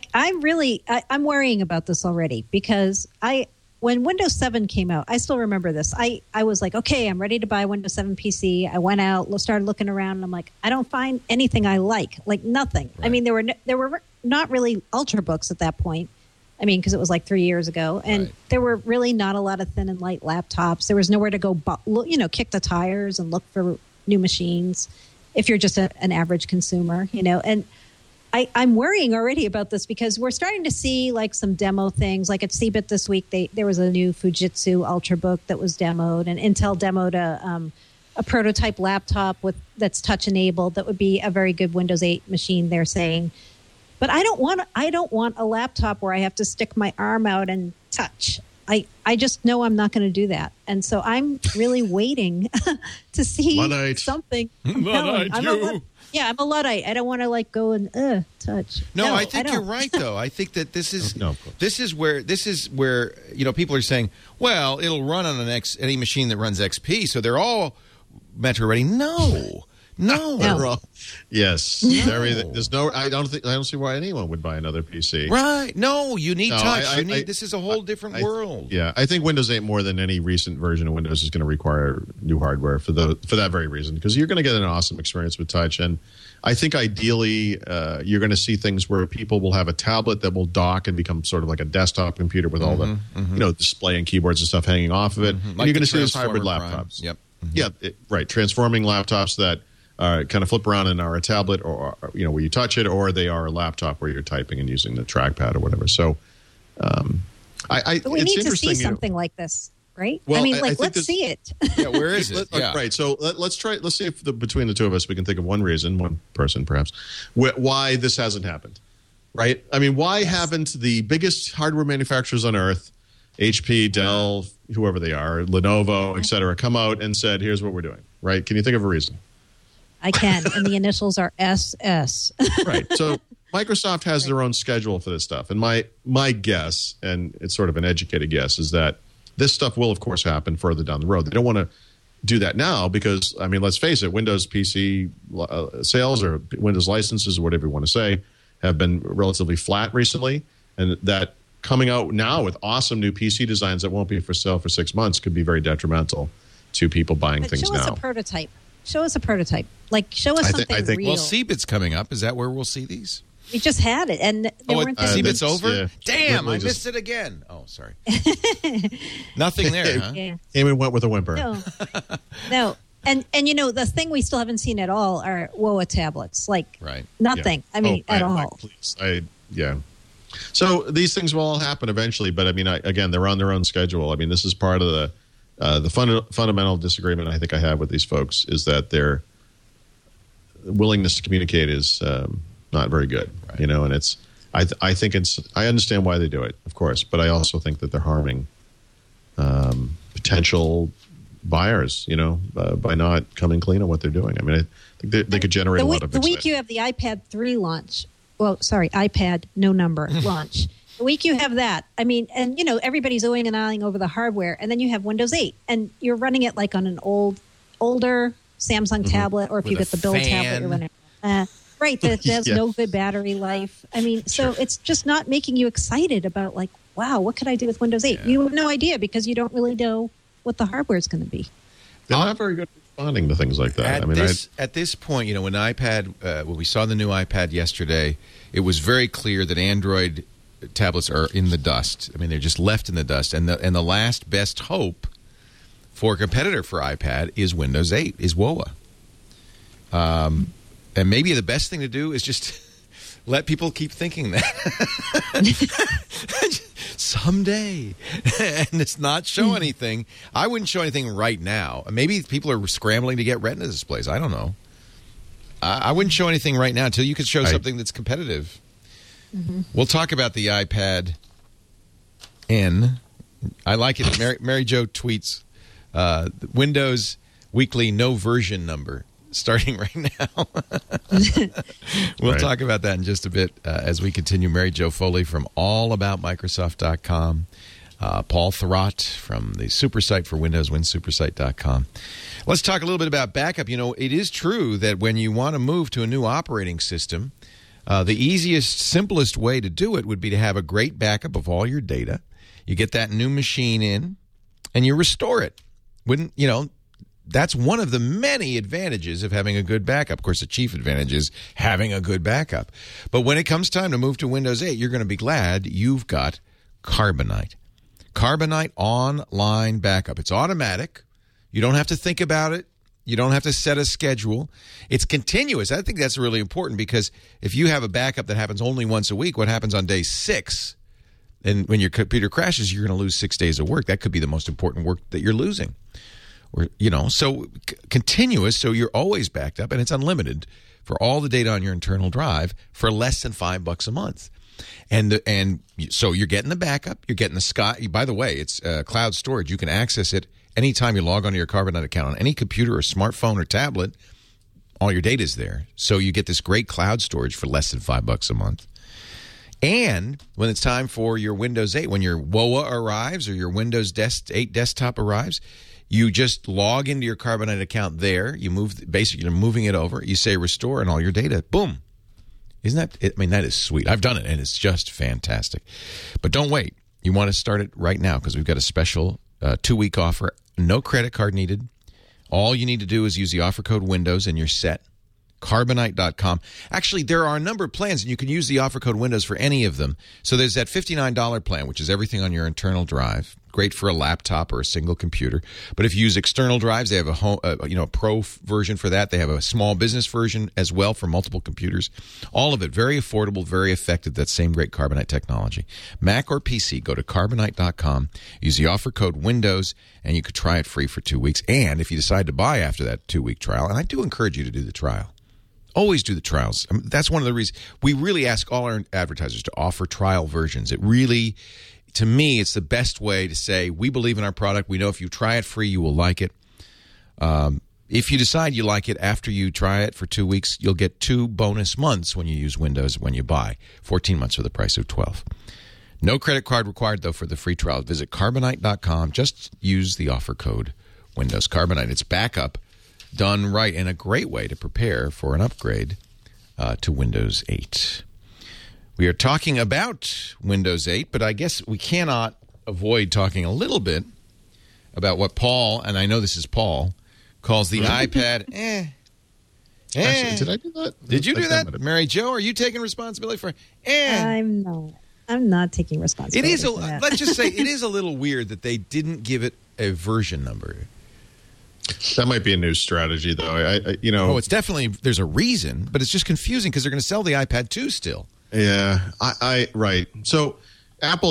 I'm worrying about this already because when Windows 7 came out, I still remember this. I was like, okay, I'm ready to buy a Windows 7 PC. I went out, started looking around, and I'm like, I don't find anything I like nothing. Right. I mean, there were not really Ultrabooks at that point. I mean, because it was like 3 years ago, and there were really not a lot of thin and light laptops. There was nowhere to go, kick the tires and look for new machines if you're just an average consumer, and I'm worrying already about this because we're starting to see like some demo things. Like at CeBIT this week, there was a new Fujitsu Ultrabook that was demoed, and Intel demoed a prototype laptop that's touch enabled that would be a very good Windows 8 machine. They're saying, but I don't want a laptop where I have to stick my arm out and touch. I just know I'm not going to do that, and so I'm really waiting to see Luddite. something. Luddite, I'm a Luddite. I don't want to go and touch. No, I think you're right, though. I think that this is where people are saying, well, it'll run on any machine that runs XP, so they're all Metro ready. No, No. No. Yes. There's no. I don't see why anyone would buy another PC. Right. No, you need touch. This is a whole different world. Yeah, I think Windows 8 more than any recent version of Windows is going to require new hardware for that very reason, because you're going to get an awesome experience with touch. And I think ideally you're going to see things where people will have a tablet that will dock and become sort of like a desktop computer with all the display and keyboards and stuff hanging off of it. And Like you're going the to see those hybrid Transformer laptops. Prime. Yep. Yeah, right. Transforming laptops that kind of flip around and are a tablet, or where you touch it, or they are a laptop where you're typing and using the trackpad or whatever. So, But we need to see something like this, right? Well, I mean, I think let's see it. Yeah, where is it? Yeah. Right. So let's try. Let's see if between the two of us we can think of one person perhaps, why this hasn't happened. Right. I mean, why haven't the biggest hardware manufacturers on earth, HP, Dell, whoever they are, Lenovo, et cetera, come out and said, "Here's what we're doing." Right? Can you think of a reason? I can, and the initials are SS. Right. So Microsoft has their own schedule for this stuff, and my guess, and it's sort of an educated guess, is that this stuff will, of course, happen further down the road. They don't want to do that now because, I mean, let's face it, Windows PC sales or Windows licenses or whatever you want to say have been relatively flat recently, and that coming out now with awesome new PC designs that won't be for sale for 6 months could be very detrimental to people buying things show now. Show us a prototype. Like, show us something real. Well, CeBIT's coming up. Is that where we'll see these? We just had it, and they weren't there. CeBIT's over? Yeah. Damn, I missed it again. Oh, sorry. Nothing there, huh? Yeah. Amy went with a whimper. No. And the thing we still haven't seen at all are WOA tablets. Like, nothing. Yeah. I mean, at all. Please. So these things will all happen eventually, but I mean, again, they're on their own schedule. I mean, this is part of the fundamental disagreement I think I have with these folks is that their willingness to communicate is not very good, and it's. I think I understand why they do it, of course, but I also think that they're harming potential buyers, by not coming clean on what they're doing. I mean, I think they could generate a lot of. The week you have the iPad 3 launch. Well, sorry, iPad, no number, launch. The week you have that, I mean, and, everybody's oohing and ahhing over the hardware, and then you have Windows 8, and you're running it like on an older Samsung tablet, or if you get the build tablet, you're running right, that has no good battery life. I mean, so it's just not making you excited about, like, wow, what could I do with Windows 8? You have no idea because you don't really know what the hardware is going to be. They're not very good at responding to things like that. At this point, when when we saw the new iPad yesterday, it was very clear that Android tablets are in the dust. I mean, they're just left in the dust. And the last best hope for a competitor for iPad is Windows 8, is WOA. And maybe the best thing to do is just let people keep thinking that. Someday. And it's not show anything. I wouldn't show anything right now. Maybe people are scrambling to get Retina displays. I don't know. I wouldn't show anything right now until you could show something that's competitive. Mm-hmm. We'll talk about the iPad N. I like it. Mary Jo tweets, Windows Weekly no version number starting right now. We'll talk about that in just a bit as we continue. Mary Jo Foley from allaboutmicrosoft.com. Paul Thurrott from the super site for Windows, winsupersite.com. Let's talk a little bit about backup. It is true that when you want to move to a new operating system, the easiest, simplest way to do it would be to have a great backup of all your data. You get that new machine in, and you restore it. That's one of the many advantages of having a good backup. Of course, the chief advantage is having a good backup. But when it comes time to move to Windows 8, you're going to be glad you've got Carbonite. Carbonite Online Backup. It's automatic. You don't have to think about it. You don't have to set a schedule. It's continuous. I think that's really important because if you have a backup that happens only once a week, what happens on day 6? And when your computer crashes, you're going to lose 6 days of work. That could be the most important work that you're losing. So continuous, so you're always backed up, and it's unlimited for all the data on your internal drive for less than $5 a month. And so you're getting the backup, you're getting the Sky. By the way, it's cloud storage. You can access it anytime you log onto your Carbonite account on any computer or smartphone or tablet. All your data is there. So you get this great cloud storage for less than $5 a month. And when it's time for your Windows 8, when your WOA arrives or your Windows 8 desktop arrives, you just log into your Carbonite account there. You basically you're moving it over. You say restore, and all your data, boom. Isn't that? I mean, that is sweet. I've done it, and it's just fantastic. But don't wait. You want to start it right now because we've got a special 2-week offer. No credit card needed. All you need to do is use the offer code Windows, and you're set. Carbonite.com. Actually, there are a number of plans, and you can use the offer code Windows for any of them. So there's that $59 plan, which is everything on your internal drive. Great for a laptop or a single computer. But if you use external drives, they have a pro version for that. They have a small business version as well for multiple computers. All of it very affordable, very effective. That same great Carbonite technology. Mac or PC, go to Carbonite.com. Use the offer code Windows, and you could try it free for 2 weeks. And if you decide to buy after that 2-week trial, and I do encourage you to do the trial. Always do the trials. I mean, that's one of the reasons we really ask all our advertisers to offer trial versions. It really, to me, it's the best way to say we believe in our product. We know if you try it free, you will like it. If you decide you like it after you try it for 2 weeks, you'll get 2 bonus months when you use Windows when you buy. 14 months for the price of 12. No credit card required, though, for the free trial. Visit Carbonite.com. Just use the offer code Windows. Carbonite, it's backup. Done right, and a great way to prepare for an upgrade to Windows 8. We are talking about Windows 8, but I guess we cannot avoid talking a little bit about what Paul, and I know this is Paul, calls the iPad Actually, did I do that? Did you do that? Mary Jo, are you taking responsibility for I'm not taking responsibility. It is for that. let's just say it is a little weird that they didn't give it a version number. That might be a new strategy, though. Oh, it's definitely, there's a reason, but it's just confusing because they're going to sell the iPad 2 still. Yeah, right. So Apple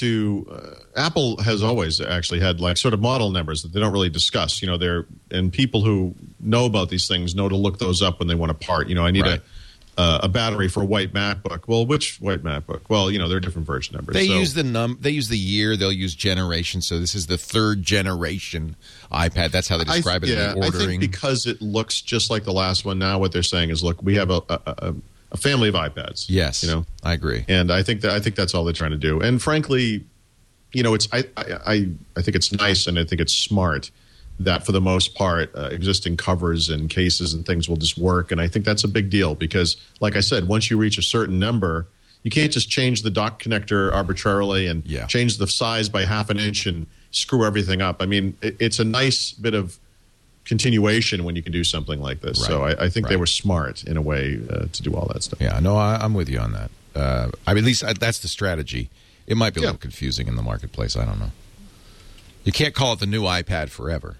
has always actually had like sort of model numbers that they don't really discuss. And people who know about these things know to look those up when they want to part. I need a battery for a white MacBook. Well, which white MacBook? Well, there are different version numbers. They use they use the year. They'll use generation. So this is the 3rd generation iPad. That's how they describe it in the ordering. I think because it looks just like the last one. Now what they're saying is, look, we have a family of iPads. Yes, I agree. And I think that's all they're trying to do. And frankly, it's I think it's nice and I think it's smart that for the most part, existing covers and cases and things will just work. And I think that's a big deal because, like I said, once you reach a certain number, you can't just change the dock connector arbitrarily and change the size by half an inch and screw everything up. I mean, it's a nice bit of continuation when you can do something like this. Right. So I think they were smart in a way to do all that stuff. Yeah, no, I'm with you on that. At least that's the strategy. It might be a little confusing in the marketplace. I don't know. You can't call it the new iPad forever.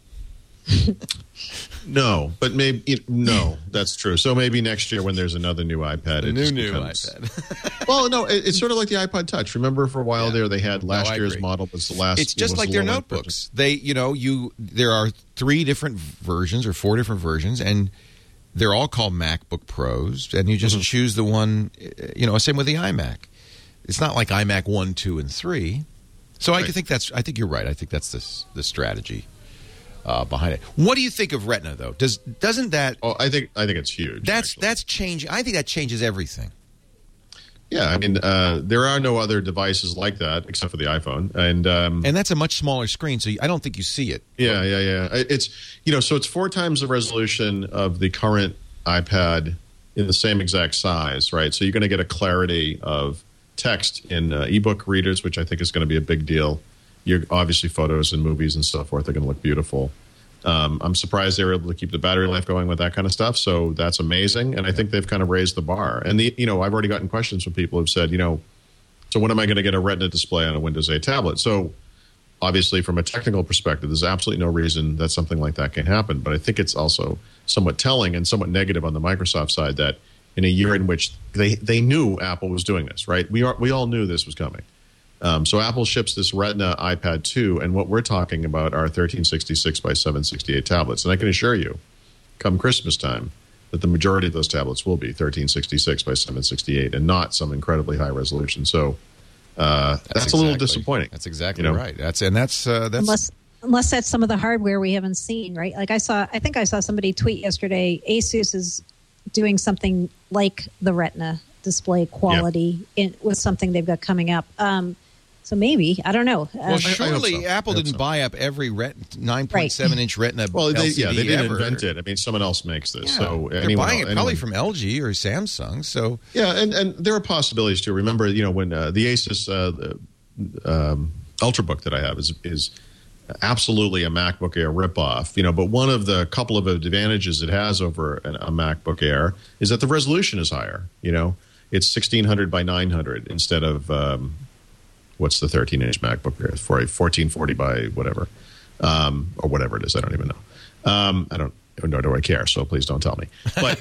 No, but maybe that's true. So maybe next year when there's another new iPad, iPad. Well, no, it's sort of like the iPod Touch. Remember, for a while there, they had last year's model was the last. It's just like their notebooks. There are 3 different versions or 4 different versions, and they're all called MacBook Pros, and you just choose the one. Same with the iMac. It's not like iMac 1, 2, and 3. So I think you're right. I think that's the strategy behind it. What do you think of Retina, though? Doesn't that? Oh, I think it's huge. That's changing. I think that changes everything. Yeah, I mean, there are no other devices like that except for the iPhone, and that's a much smaller screen, so I don't think you see it. Yeah. It's so it's 4 times the resolution of the current iPad in the same exact size, right? So you're going to get a clarity of text in ebook readers, which I think is going to be a big deal. Obviously, photos and movies and so forth are going to look beautiful. I'm surprised they were able to keep the battery life going with that kind of stuff. So that's amazing. And I think they've kind of raised the bar. And, I've already gotten questions from people who've said, so when am I going to get a Retina display on a Windows 8 tablet? So obviously, from a technical perspective, there's absolutely no reason that something like that can happen. But I think it's also somewhat telling and somewhat negative on the Microsoft side that in a year in which they knew Apple was doing this, right? We all knew this was coming. So Apple ships this Retina iPad 2, and what we're talking about are 1366 by 768 tablets. And I can assure you, come Christmas time, that the majority of those tablets will be 1366 by 768 and not some incredibly high resolution. So that's a little disappointing. That's exactly right. That's unless that's some of the hardware we haven't seen, right? Like I think I saw somebody tweet yesterday, Asus is doing something like the Retina display quality with something they've got coming up. So maybe, I don't know. Well, surely so. Apple didn't buy up every 9.7-inch Retina Well, they LCD didn't ever. invent it. I mean, someone else makes this. Yeah. So they're buying it probably from LG or Samsung. So yeah, and there are possibilities too. Remember, when the Asus Ultrabook that I have is absolutely a MacBook Air ripoff. But one of the couple of advantages it has over a MacBook Air is that the resolution is higher. It's 1600 by 900 instead of what's the 13-inch MacBook Air for a 1440 by whatever, or whatever it is. I don't even know. Nor do I care. So please don't tell me. But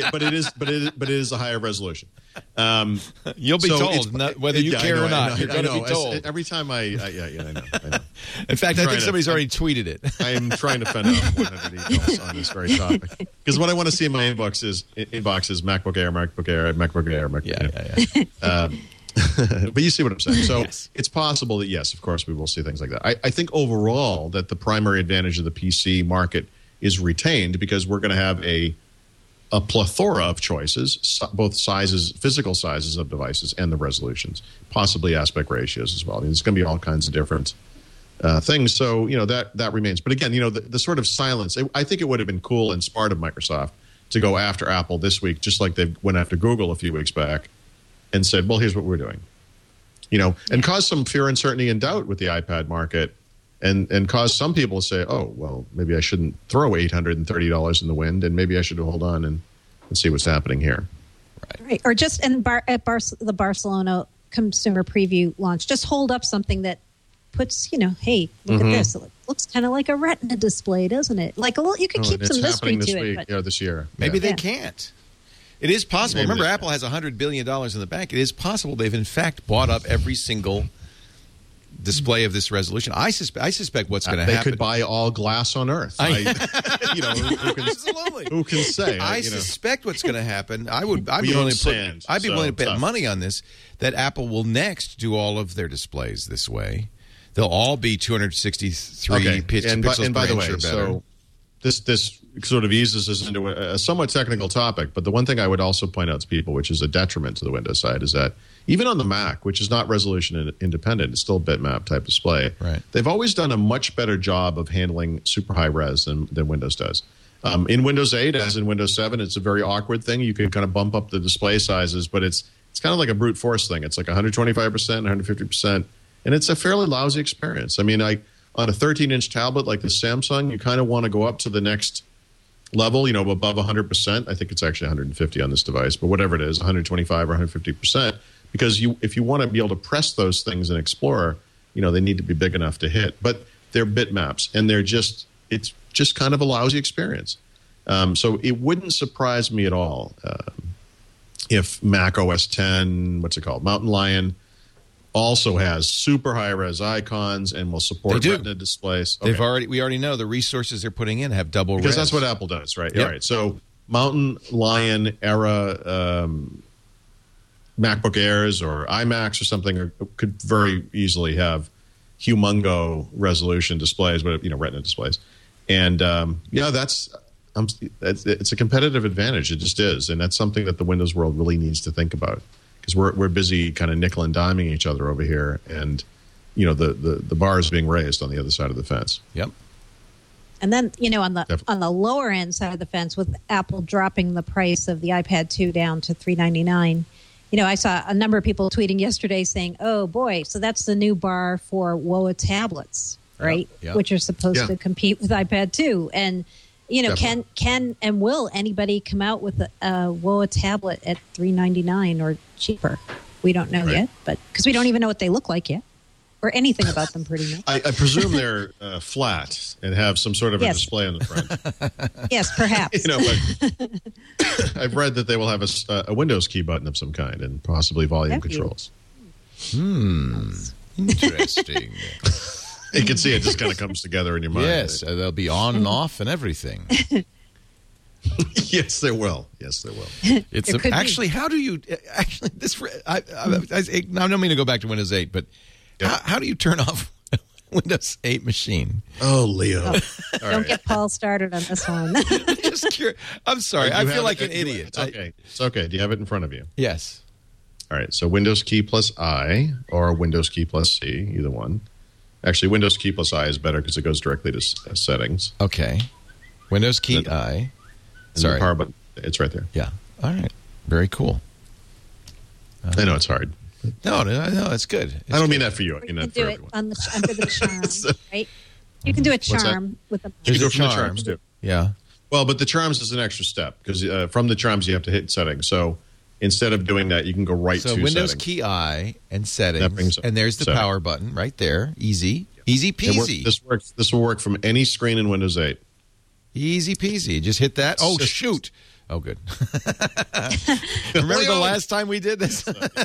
it is a higher resolution. you'll be told whether you care or not. You're going to be told every time I know. In fact, I think somebody's already tweeted it. I am trying to fend off 100 emails on this very topic because what I want to see in my inbox is MacBook Air, MacBook Air, MacBook Air, MacBook Air. But you see what I'm saying. So It's possible that, yes, of course, we will see things like that. I think overall that the primary advantage of the PC market is retained because we're going to have a plethora of choices, both sizes, physical sizes of devices and the resolutions, possibly aspect ratios as well. I mean, there's going to be all kinds of different things. So, that remains. But again, the sort of silence, I think it would have been cool and smart of Microsoft to go after Apple this week, just like they went after Google a few weeks back and said, well, here's what we're doing. And cause some fear, uncertainty, and doubt with the iPad market and cause some people to say, oh, well, maybe I shouldn't throw $830 in the wind and maybe I should hold on and see what's happening here. Right. Or just at the Barcelona consumer preview launch, just hold up something that puts, hey, look at this. It looks kind of like a Retina display, doesn't it? Like you could keep some mystery to it. But this year. Maybe they can't. It is possible. Remember, Apple has $100 billion in the bank. It is possible they've, in fact, bought up every single display of this resolution. I suspect what's going to happen. They could buy all glass on Earth. Absolutely. Who can say? I suspect what's going to happen. I'd be willing to bet money on this that Apple will next do all of their displays this way. They'll all be 263 pixels and by per the inch way, or better. so this sort of eases us into a somewhat technical topic, but the one thing I would also point out to people, which is a detriment to the Windows side, is that even on the Mac, which is not resolution independent, it's still a bitmap type display, right. They've always done a much better job of handling super high res than Windows does. In Windows 8, as in Windows 7, it's a very awkward thing. You can kind of bump up the display sizes, but it's kind of like a brute force thing. It's like 125%, 150%, and it's a fairly lousy experience. I mean, on a 13-inch tablet like the Samsung, you kind of want to go up to the next level, above 100%. I think it's actually 150 on this device, but whatever it is, 125 or 150%, because if you want to be able to press those things in Explorer, they need to be big enough to hit. But they're bitmaps, and it's just kind of a lousy experience. So it wouldn't surprise me at all if Mac OS X, Mountain Lion, also has super high res icons and will support Retina displays. Okay. We already know the resources they're putting in have double res. Because that's what Apple does, right? Yep. All right. So Mountain Lion era MacBook Airs or iMacs or something could very easily have humongo resolution displays, but Retina displays. And it's a competitive advantage. It just is, and that's something that the Windows world really needs to think about. Because we're busy kind of nickel and diming each other over here, and the bar is being raised on the other side of the fence. Yep. And then on the lower end side of the fence, with Apple dropping the price of the iPad 2 down to $399, I saw a number of people tweeting yesterday saying, "Oh boy, so that's the new bar for WOA tablets, right? Yep. Which are supposed to compete with iPad 2." And can and will anybody come out with a WOA tablet at $399 or cheaper? We don't know yet, but because we don't even know what they look like yet, or anything about them, pretty much. I presume they're flat and have some sort of a display on the front. Yes, perhaps. But I've read that they will have a Windows key button of some kind and possibly volume controls. Interesting. You can see it just kind of comes together in your mind. Yes, they'll be on and off and everything. Yes, they will. It's actually, how do you actually this? I don't mean to go back to Windows 8, but how do you turn off a Windows 8 machine? Oh, Leo, don't get Paul started on this one. Just curious. I'm sorry. I feel like an idiot. It's okay. Do you have it in front of you? Yes. All right, so Windows key plus I or Windows key plus C, either one. Actually, Windows key plus I is better because it goes directly to settings. Okay. Windows key I. Sorry. The power button, it's right there. Yeah. All right. Very cool. I know it's hard. No, it's good. I don't mean that for you. I mean that for everyone. Under the charm, right? You can do a charm with the. You can go from the charms too. Yeah. Well, but the charms is an extra step because from the charms you have to hit settings. So instead of doing that, you can go right to Windows settings. key I and settings, and there's the power button right there. Easy peasy. This will work from any screen in Windows 8. Easy peasy. Just hit that. Oh, shoot. Oh, good. Remember the last time we did this?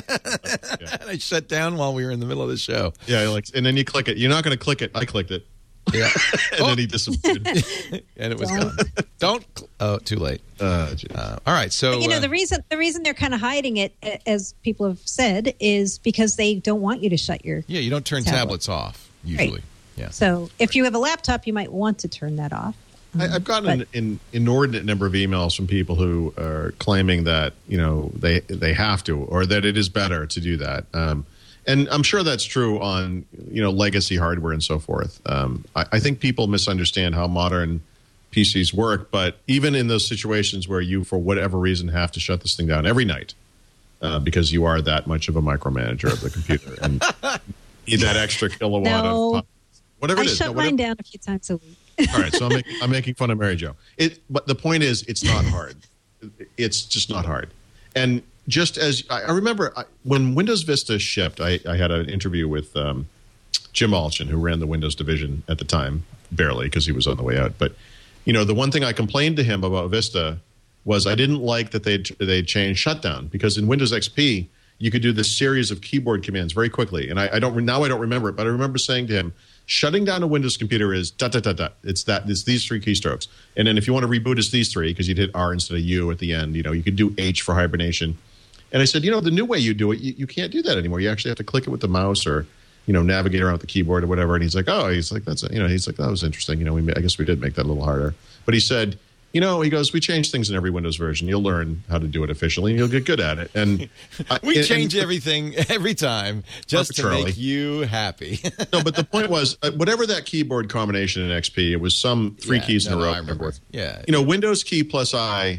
I shut down while we were in the middle of the show. Yeah, and then you click it. You're not going to click it. I clicked it. Yeah. And then he disappeared. And it was gone. Too late. All right. So but, the reason they're kind of hiding it, as people have said, is because they don't want you to shut your you don't turn tablets off usually. Right. Yeah. So if you have a laptop, you might want to turn that off. I've gotten an inordinate number of emails from people who are claiming that they have to, or that it is better to do that. And I'm sure that's true on legacy hardware and so forth. I think people misunderstand how modern PCs work, but even in those situations where you, for whatever reason, have to shut this thing down every night because you are that much of a micromanager of the computer and need that extra kilowatt of whatever it is. I shut mine down a few times a week. All right, so I'm making fun of Mary Jo. But the point is, it's not hard. It's just not hard. And just as I remember, when Windows Vista shipped, I had an interview with Jim Alchin, who ran the Windows division at the time, barely because he was on the way out. But the one thing I complained to him about Vista was I didn't like that they changed shutdown, because in Windows XP you could do this series of keyboard commands very quickly, and I don't remember it, but I remember saying to him, shutting down a Windows computer is dot, dot, dot, dot. It's these three keystrokes. And then if you want to reboot, it's these three, because you'd hit R instead of U at the end. You could do H for hibernation. And I said, the new way you do it, you can't do that anymore. You actually have to click it with the mouse or, navigate around with the keyboard or whatever. And he's like, that's that was interesting. I guess we did make that a little harder. But he said, he goes, we change things in every Windows version. You'll learn how to do it efficiently, and you'll get good at it. And we change everything every time just to make you happy. No, but the point was, whatever that keyboard combination in XP, it was some three keys in a row. I remember. Yeah. Windows key plus I,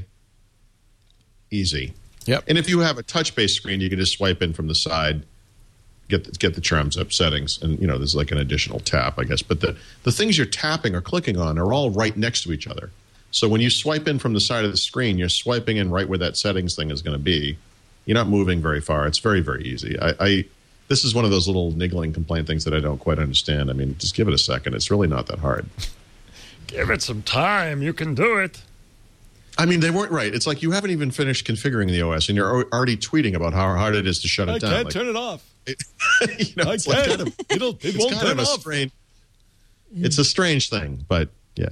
easy. Yep. And if you have a touch-based screen, you can just swipe in from the side, get the charms up, settings, and there's like an additional tap, I guess. But the things you're tapping or clicking on are all right next to each other. So when you swipe in from the side of the screen, you're swiping in right where that settings thing is going to be. You're not moving very far. It's very, very easy. This is one of those little niggling complaint things that I don't quite understand. I mean, just give it a second. It's really not that hard. Give it some time. You can do it. I mean, they weren't right. It's like you haven't even finished configuring the OS, and you're already tweeting about how hard it is to shut it down. I can't turn it off. It won't turn off. It's a strange thing, but yeah.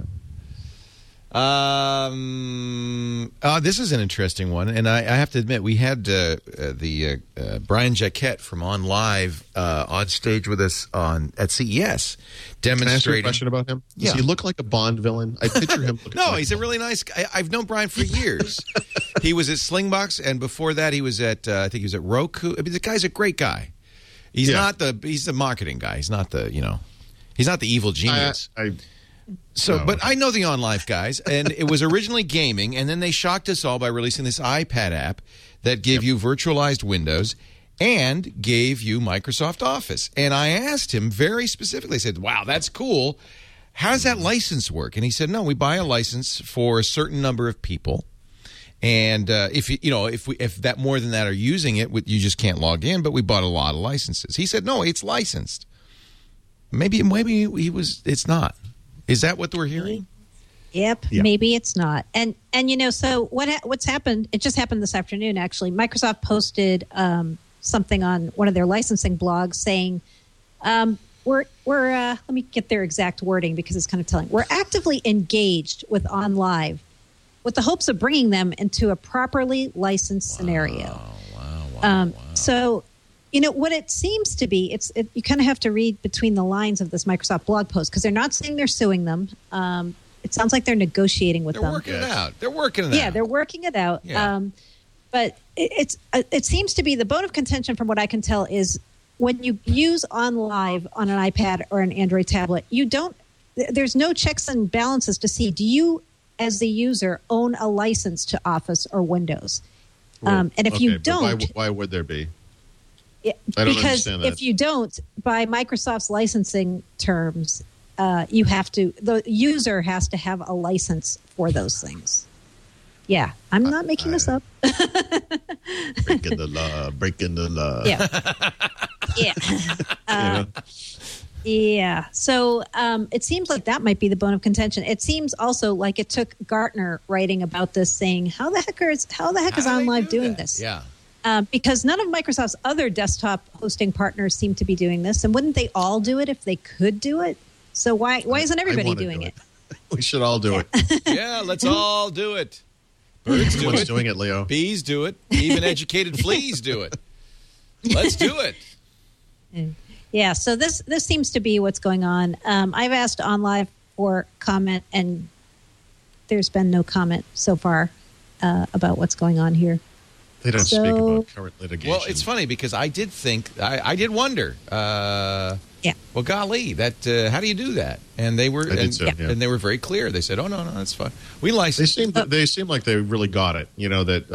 This is an interesting one, and I have to admit, we had the Brian Jaquette from On Live on stage with us at CES demonstrating. Can I ask you a question about him? Does he look like a Bond villain? I picture him. No, he's a really nice guy. I've known Brian for years. He was at Slingbox, and before that, he was at I think he was at Roku. I mean, the guy's a great guy. He's not he's the marketing guy. He's not the he's not the evil genius. But I know the On Live guys, and it was originally gaming, and then they shocked us all by releasing this iPad app that gave you virtualized Windows and gave you Microsoft Office. And I asked him very specifically, I said, wow, that's cool. How does that license work? And he said, no, we buy a license for a certain number of people. And if that more than that are using it, you just can't log in, but we bought a lot of licenses. He said, no, it's licensed. Maybe it's not. Is that what we're hearing? Yep. Yeah. Maybe it's not. And so what's happened? It just happened this afternoon. Actually, Microsoft posted something on one of their licensing blogs saying, "We're let me get their exact wording because it's kind of telling. We're actively engaged with On Live, with the hopes of bringing them into a properly licensed scenario." Wow. So. What it seems to be, you kind of have to read between the lines of this Microsoft blog post, because they're not saying they're suing them. It sounds like they're negotiating with them. They're working it out. Yeah, they're working it out. Yeah. But it seems to be the bone of contention from what I can tell is when you use OnLive on an iPad or an Android tablet, there's no checks and balances to see, do you as the user own a license to Office or Windows? And if you don't, why would there be? I don't understand that. If you don't, by Microsoft's licensing terms, the user has to have a license for those things. Yeah, I'm not making this up. Breaking the law. Yeah. Yeah. So it seems like that might be the bone of contention. It seems also like it took Gartner writing about this, saying, "How the heck is OnLive doing this?" Yeah. Because none of Microsoft's other desktop hosting partners seem to be doing this, and wouldn't they all do it if they could do it? So why isn't everybody doing it? We should all do it. Yeah, let's all do it. Birds do it. Doing it, Leo. Bees do it. Even educated fleas do it. Let's do it. Yeah, so this seems to be what's going on. I've asked OnLive for comment, and there's been no comment so far about what's going on here. They don't speak about current litigation. Well, it's funny because I did think, I did wonder. Yeah. Well, golly, that how do you do that? And they were, and they were very clear. They said, "Oh no, that's fine. We license." They seem like they really got it. You know that.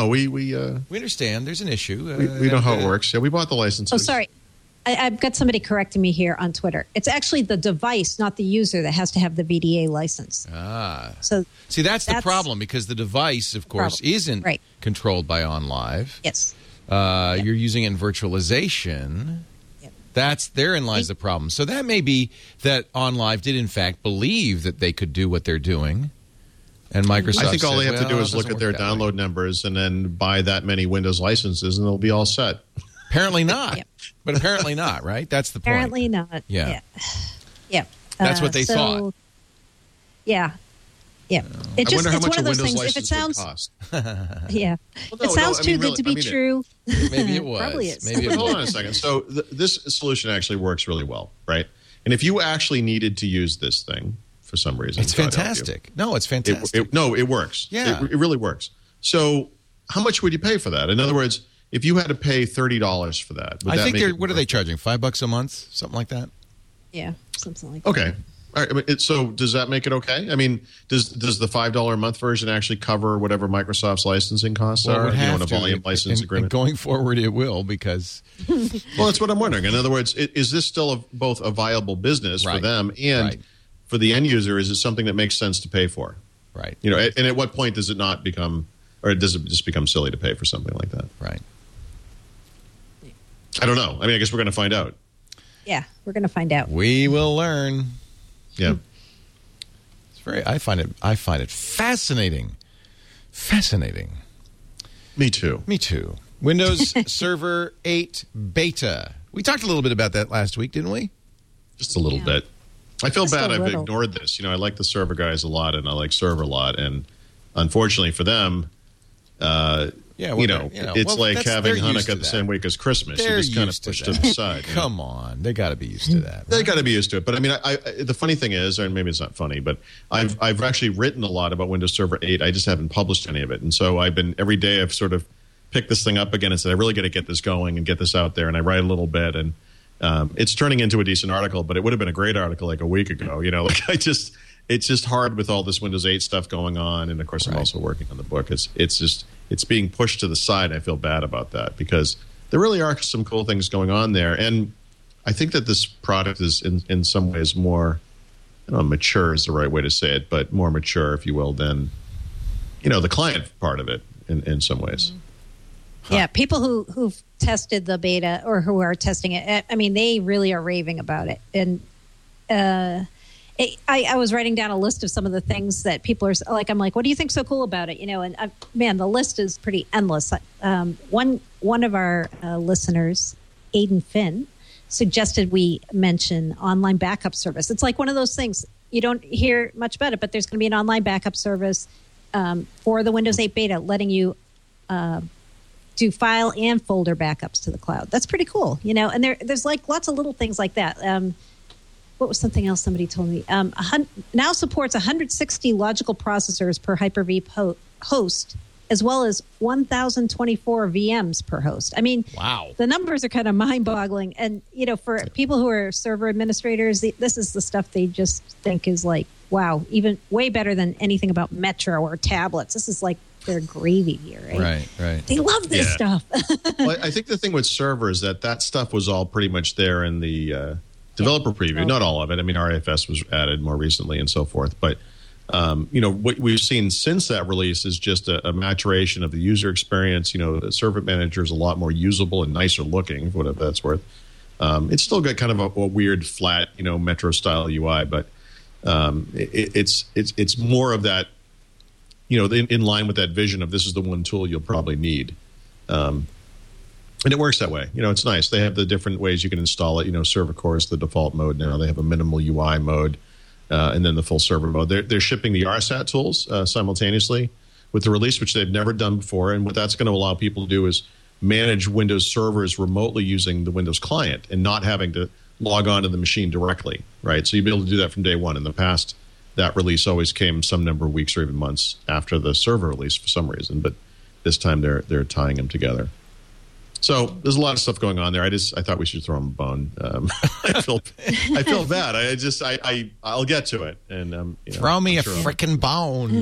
We understand. There's an issue. We know how it works. Yeah, we bought the licenses. Oh, sorry. I've got somebody correcting me here on Twitter. It's actually the device, not the user, that has to have the VDA license. So see, that's the problem, because the device, of course, isn't controlled by OnLive. Yes. You're using it in virtualization. Yep. Therein lies the problem. So that may be that OnLive did, in fact, believe that they could do what they're doing. And Microsoft I think all they have to do is look at their download numbers and then buy that many Windows licenses, and they'll be all set. Apparently not. Yep. But apparently not, right? That's the point. Apparently not. Yeah. Yeah. That's what they thought. Yeah. Yeah. I wonder how much a Windows things, license if it sounds, would cost. Yeah. It sounds too good to be true. Maybe it was. Probably is. Maybe it Hold on a second. So this solution actually works really well, right? And if you actually needed to use this thing for some reason, it's fantastic. No, it's fantastic. It works. Yeah. It really works. So how much would you pay for that? In other words, if you had to pay $30 for that, would I that think make they're. it What are worth they it? charging? $5 a month, something like that. Yeah, something like that. Okay. All right. So does that make it okay? I mean, does the $5 a month version actually cover whatever Microsoft's licensing costs are? Have in a volume license agreement. And going forward, it will, because. Well, that's what I'm wondering. In other words, is this still both a viable business for them and for the end user? Is it something that makes sense to pay for? Right. You know, and at what point does it not become, or does it just become silly to pay for something like that? Right. I don't know. I mean, I guess we're going to find out. Yeah, we're going to find out. We will learn. Yeah. It's I find it fascinating. Fascinating. Me too. Me too. Windows Server 8 beta. We talked a little bit about that last week, didn't we? Just a little bit. I feel Just bad a I've little. ignored this. You know, I like the server guys a lot, and I like server a lot, and unfortunately for them, it's like having Hanukkah the same week as Christmas. They're you just kind of used to pushed to that. the side. you know? Come on. They got to be used to that. They got to be used to it. But I mean, the funny thing is, or maybe it's not funny, but I've actually written a lot about Windows Server 8. I just haven't published any of it. And so every day I've sort of picked this thing up again and said, I really got to get this going and get this out there. And I write a little bit, and it's turning into a decent article, but it would have been a great article like a week ago. You know, it's just hard with all this Windows 8 stuff going on. And of course, I'm also working on the book. It's being pushed to the side. I feel bad about that because there really are some cool things going on there. And I think that this product is in some ways more, I don't know, mature is the right way to say it, but more mature, if you will, than, the client part of it in some ways. Yeah, people who've tested the beta or who are testing it, I mean, they really are raving about it. And I was writing down a list of some of the things that people are like. I'm like, what do you think's so cool about it? And man, the list is pretty endless. One of our listeners, Aiden Finn, suggested we mention online backup service. It's like one of those things you don't hear much about it, but there's going to be an online backup service for the Windows 8 beta, letting you do file and folder backups to the cloud. That's pretty cool, And there's like lots of little things like that. What was something else somebody told me? Now supports 160 logical processors per Hyper-V host as well as 1,024 VMs per host. I mean, wow, the numbers are kind of mind-boggling. And, for people who are server administrators, this is the stuff they just think is like, wow, even way better than anything about Metro or tablets. This is like their gravy here, right? Right. They love this stuff. Well, I think the thing with servers that stuff was all pretty much there in the developer preview. Not all of it. I mean, RAFS was added more recently and so forth. But, what we've seen since that release is just a maturation of the user experience. The Server Manager is a lot more usable and nicer looking, whatever that's worth. It's still got kind of a weird, flat, Metro-style UI, but it's more of that, in line with that vision of this is the one tool you'll probably need. And it works that way. It's nice. They have the different ways you can install it. Server Core is the default mode now. They have a minimal UI mode and then the full server mode. They're shipping the RSAT tools simultaneously with the release, which they've never done before. And what that's going to allow people to do is manage Windows servers remotely using the Windows client and not having to log on to the machine directly, right? So you'll be able to do that from day one. In the past, that release always came some number of weeks or even months after the server release for some reason, but this time they're tying them together. So there's a lot of stuff going on there. I thought we should throw them a bone. I feel bad. I'll get to it. And throw me a frickin' bone.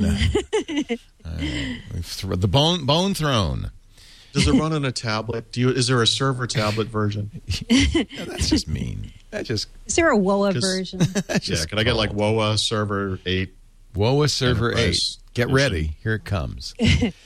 The bone thrown. Does it run on a tablet? Is there a server tablet version? No, that's just mean. Is there a WOA version? Yeah, can I get like WOA Server 8? WOA Server 8. Get version. ready. Here it comes.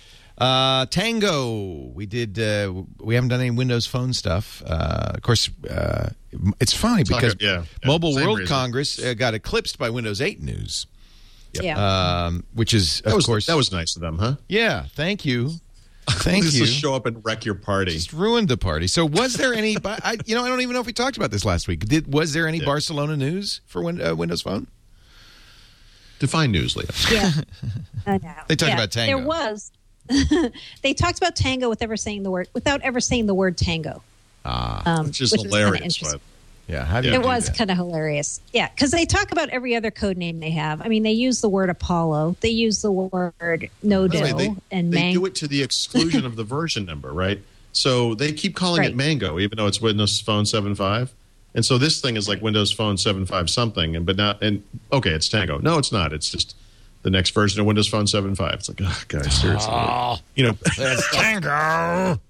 Tango. We haven't done any Windows Phone stuff. Of course, it's funny because Mobile World Congress got eclipsed by Windows 8 news. Yep. Yeah. Which is, of course. That was nice of them, huh? Yeah, thank you. Thank you. Just show up and wreck your party. Just ruined the party. So was there any, I don't even know if we talked about this last week. Was there any Barcelona news for Windows Phone? Define news, Leah. Yeah. I know. They talked about Tango. There was. They talked about Tango without ever saying the word Tango. Which is hilarious. Yeah, how do you it do was that? kind of hilarious. Yeah, because they talk about every other code name they have. I mean, they use the word Apollo. They use the word Nodo and Mango. They do it to the exclusion of the version number, right? So they keep calling it Mango, even though it's Windows Phone 7.5. And so this thing is like Windows Phone 7.5 something, it's Tango. No, it's not. It's just the next version of Windows Phone 7.5. It's like, oh, guys, seriously. It's Tango.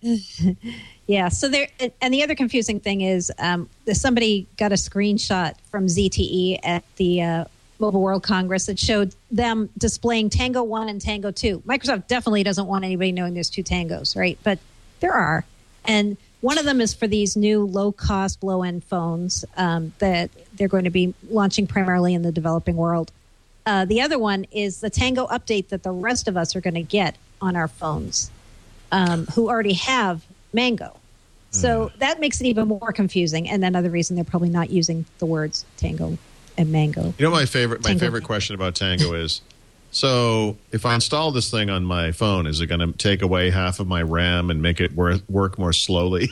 Yeah. So there, and the other confusing thing is, somebody got a screenshot from ZTE at the Mobile World Congress that showed them displaying Tango 1 and Tango 2. Microsoft definitely doesn't want anybody knowing there's two Tangos, right? But there are, and one of them is for these new low-cost, low-end phones that they're going to be launching primarily in the developing world. The other one is the Tango update that the rest of us are going to get on our phones, who already have Mango. So that makes it even more confusing, and another reason they're probably not using the words Tango and Mango. My favorite question about Tango is, so if I install this thing on my phone, is it going to take away half of my RAM and make it work more slowly?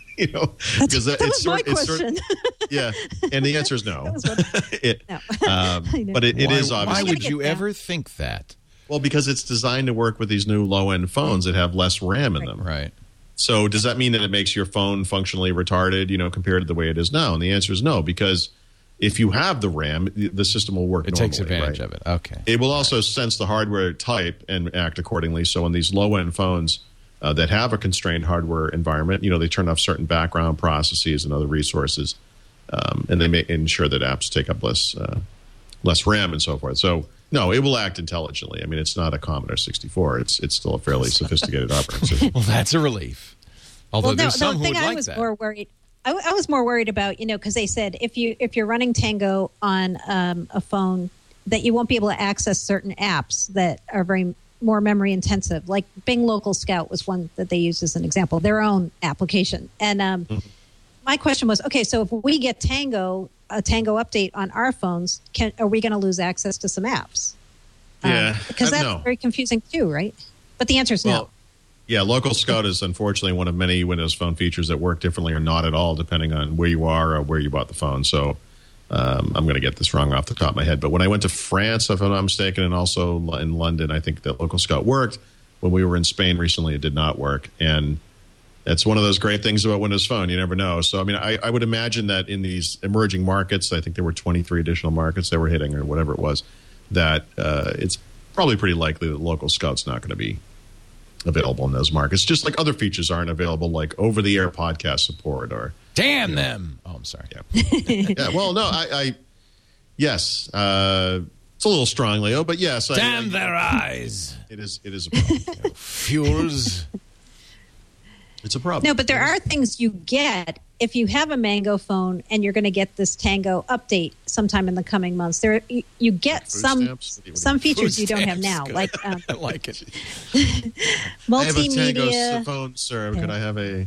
That was my question. Yeah, and the answer is no. No. But it is obviously. Why would you ever think that? Well, because it's designed to work with these new low-end phones that have less RAM in them. Right. So does that mean that it makes your phone functionally retarded, compared to the way it is now? And the answer is no, because if you have the RAM, the system will work normally. It takes advantage of it. Okay. It will also sense the hardware type and act accordingly. So on these low-end phones that have a constrained hardware environment, they turn off certain background processes and other resources, and they may ensure that apps take up less RAM and so forth. So no, it will act intelligently. I mean, it's not a Commodore 64. It's still a fairly sophisticated operating system. Well, that's a relief. Although there's some who would like that. I was more worried about, because they said if you're running Tango on a phone, that you won't be able to access certain apps that are very more memory intensive. Like Bing Local Scout was one that they used as an example, their own application. And my question was, okay, so if we get a Tango update on our phones, are we going to lose access to some apps? Yeah, because that's very confusing too, right? But the answer is no. Yeah, Local Scout is unfortunately one of many Windows Phone features that work differently or not at all, depending on where you are or where you bought the phone. So I'm going to get this wrong off the top of my head. But when I went to France, if I'm not mistaken, and also in London, I think that Local Scout worked. when we were in Spain recently, it did not work. And that's one of those great things about Windows Phone. You never know. So, I mean, I would imagine that in these emerging markets, I think there were 23 additional markets they were hitting or whatever it was, that it's probably pretty likely that Local Scout's not going to be available in those markets. Just like other features aren't available, like over-the-air podcast support or... Damn them! Oh, I'm sorry. Yeah. Well, no, yes. It's a little strong, Leo, but yes. Damn their eyes! It is a problem. Fuels... It's a problem. No, but there are things you get if you have a Mango phone and you're going to get this Tango update sometime in the coming months. You get some features you don't have now, like I like it. Multimedia. I have a Tango phone, sir. Yeah. Could I have a?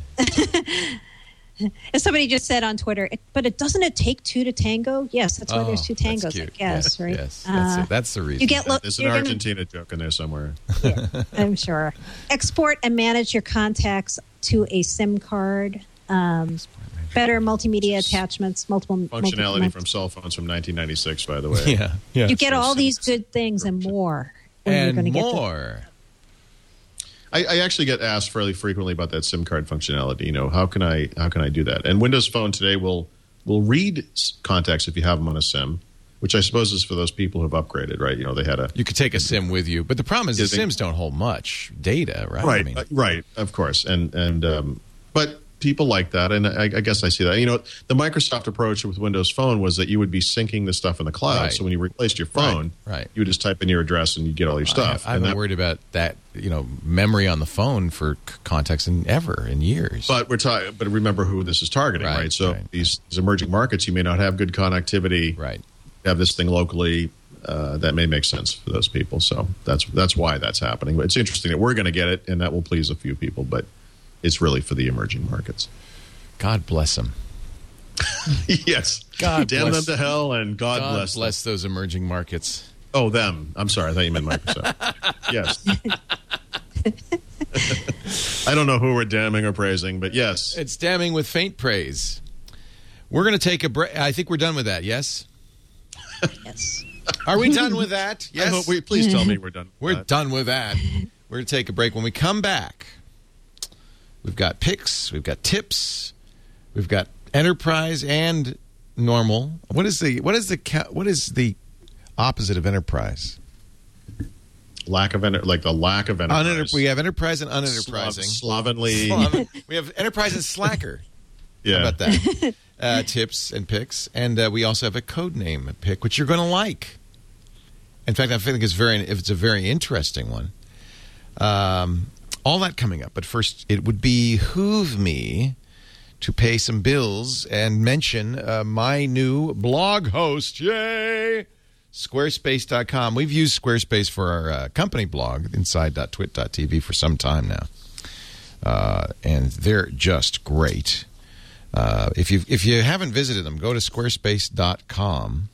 As somebody just said on Twitter, but doesn't it take two to tango? Yes, that's why there's two tangos, I guess, right? Yes, that's the reason. You get there's an Argentina joke in there somewhere. Yeah, I'm sure. Export and manage your contacts to a SIM card. Better multimedia attachments, multiple functionality from cell phones from 1996, by the way. Yeah. You get all these good things and more. When you're going to more. I actually get asked fairly frequently about that SIM card functionality. You know, how can I do that? And Windows Phone today will read contacts if you have them on a SIM, which I suppose is for those people who have upgraded, right? You know, they had You could take a SIM with you, but the problem is the SIMs don't hold much data, right? Right, right, of course. But people like that, and I guess I see that. You know, the Microsoft approach with Windows Phone was that you would be syncing the stuff in the cloud. Right. So when you replaced your phone, you would just type in your address and you get all your stuff. I haven't worried about that, memory on the phone for contacts in years. But but remember who this is targeting, right? So these emerging markets, you may not have good connectivity. Right. Have this thing locally. That may make sense for those people. So that's why that's happening. But it's interesting that we're going to get it, and that will please a few people. But it's really for the emerging markets. God bless them. Yes. God damn them to hell, and God bless them. Bless those emerging markets. Oh, them. I'm sorry. I thought you meant Microsoft. Yes. I don't know who we're damning or praising, but yes. It's damning with faint praise. We're going to take a break. I think we're done with that, yes? Yes. Are we done with that? Yes. Please tell me we're done. We're done with that. We're going to take a break. When we come back, we've got picks, we've got tips, we've got enterprise and normal. What is the opposite of enterprise? The lack of enterprise. We have enterprise and unenterprising. Slovenly. We have enterprise and slacker. Yeah. How about that? Tips and picks, and we also have a code name pick, which you're going to like. In fact, I think it's a very interesting one. All that coming up, but first, it would behoove me to pay some bills and mention my new blog host. Yay! Squarespace.com. We've used Squarespace for our company blog, inside.twit.tv, for some time now. And they're just great. If you haven't visited them, go to squarespace.com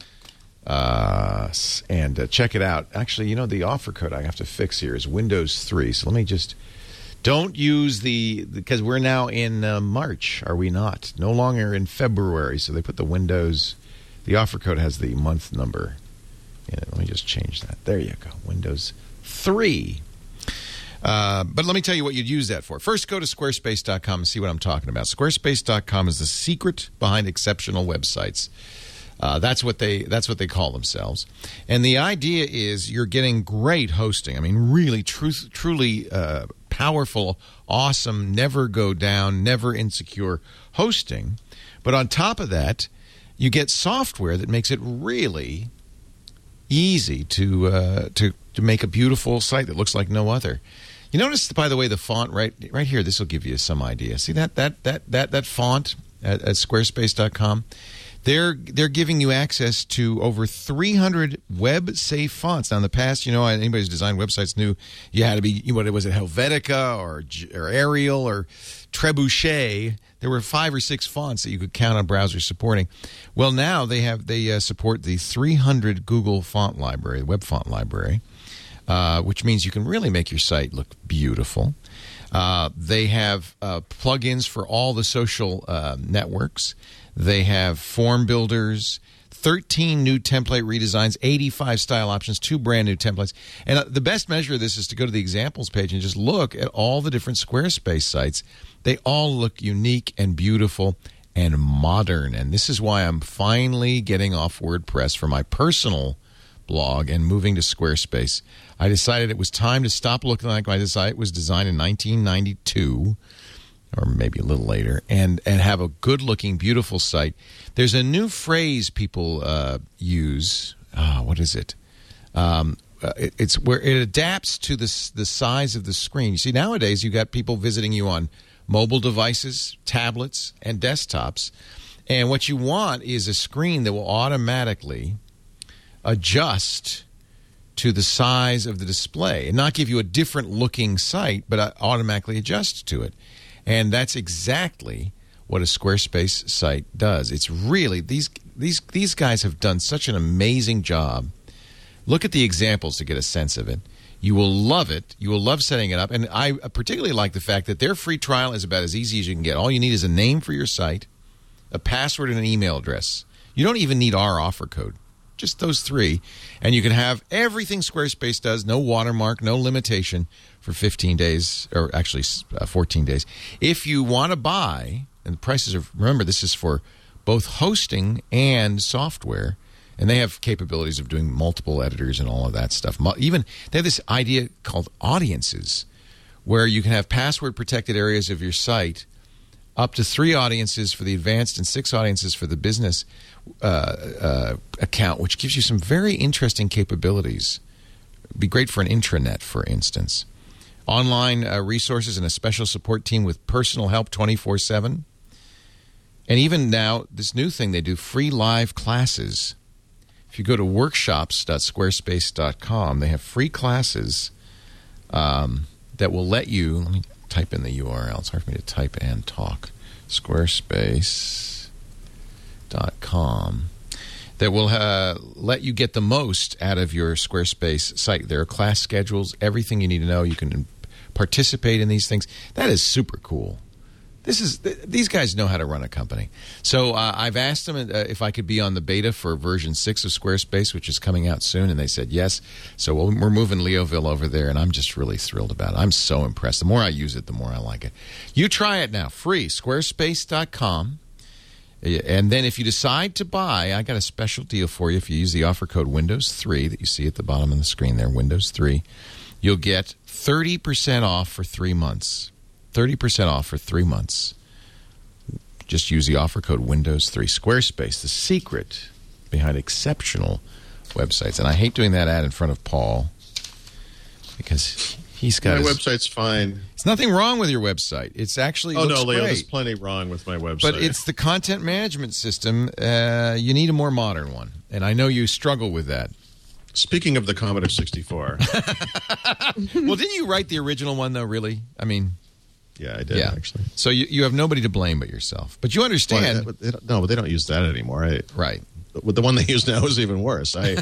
and check it out. Actually, the offer code I have to fix here is Windows 3. So let me just... Don't use because we're now in March, are we not? No longer in February. So they put the Windows... The offer code has the month number. Let me just change that. There you go. Windows 3. But let me tell you what you'd use that for. First, go to squarespace.com and see what I'm talking about. Squarespace.com is the secret behind exceptional websites. That's what they call themselves. And the idea is you're getting great hosting. I mean, really, truly powerful, awesome, never go down, never insecure hosting. But on top of that, you get software that makes it really easy to make a beautiful site that looks like no other. You notice, by the way, the font right here. This will give you some idea. See that font at Squarespace.com. They're giving you access to over 300 web-safe fonts. Now, in the past, anybody who's designed websites knew you had to be, what was it, Helvetica or Arial or Trebuchet. There were 5 or 6 fonts that you could count on browsers supporting. Well, now they support the 300 Google font library, web font library, which means you can really make your site look beautiful. They have plugins for all the social networks. They have form builders, 13 new template redesigns, 85 style options, 2 brand new templates. And the best measure of this is to go to the examples page and just look at all the different Squarespace sites. They all look unique and beautiful and modern. And this is why I'm finally getting off WordPress for my personal blog and moving to Squarespace. I decided it was time to stop looking like my site was designed in 1992, or maybe a little later, and have a good-looking, beautiful site. There's a new phrase people use. What is it? It's where it adapts to the size of the screen. You see, nowadays you got people visiting you on mobile devices, tablets, and desktops, and what you want is a screen that will automatically adjust to the size of the display and not give you a different looking site, but automatically adjust to it. And that's exactly what a Squarespace site does. It's really, these guys have done such an amazing job. Look at the examples to get a sense of it. You will love it. You will love setting it up. And I particularly like the fact that their free trial is about as easy as you can get. All you need is a name for your site, a password, and an email address. You don't even need our offer code. Just those 3. And you can have everything Squarespace does, no watermark, no limitation, for 15 days, or actually 14 days. If you want to buy, and the prices are, remember, this is for both hosting and software, and they have capabilities of doing multiple editors and all of that stuff. Even they have this idea called audiences, where you can have password-protected areas of your site, up to 3 audiences for the advanced and 6 audiences for the business account, which gives you some very interesting capabilities. It'd be great for an intranet, for instance. Online resources and a special support team with personal help 24/7. And even now, this new thing they do, free live classes. If you go to workshops.squarespace.com, they have free classes that will let you, let me type in the URL. It's hard for me to type and talk. Squarespace.com. That will let you get the most out of your Squarespace site. There are class schedules, everything you need to know. You can participate in these things. That is super cool. These guys know how to run a company. So I've asked them if I could be on the beta for version 6 of Squarespace, which is coming out soon, and they said yes. So we're moving Leoville over there, and I'm just really thrilled about it. I'm so impressed. The more I use it, the more I like it. You try it now, free, squarespace.com. And then if you decide to buy, I got a special deal for you. If you use the offer code Windows3 that you see at the bottom of the screen there, Windows3, you'll get 30% off for 3 months. 30% off for 3 months. Just use the offer code Windows3. Squarespace, the secret behind exceptional websites. And I hate doing that ad in front of Paul because he's got my website's fine. There's nothing wrong with your website. It's actually Leo, great. there's plenty wrong with my website. But it's the content management system. You need a more modern one. And I know you struggle with that. Speaking of the Commodore 64. Well, didn't you write the original one, though, really? I mean... Yeah, I did, actually. So you have nobody to blame but yourself. But you understand... Well, but they don't use that anymore. Right. The one they use now is even worse. Well,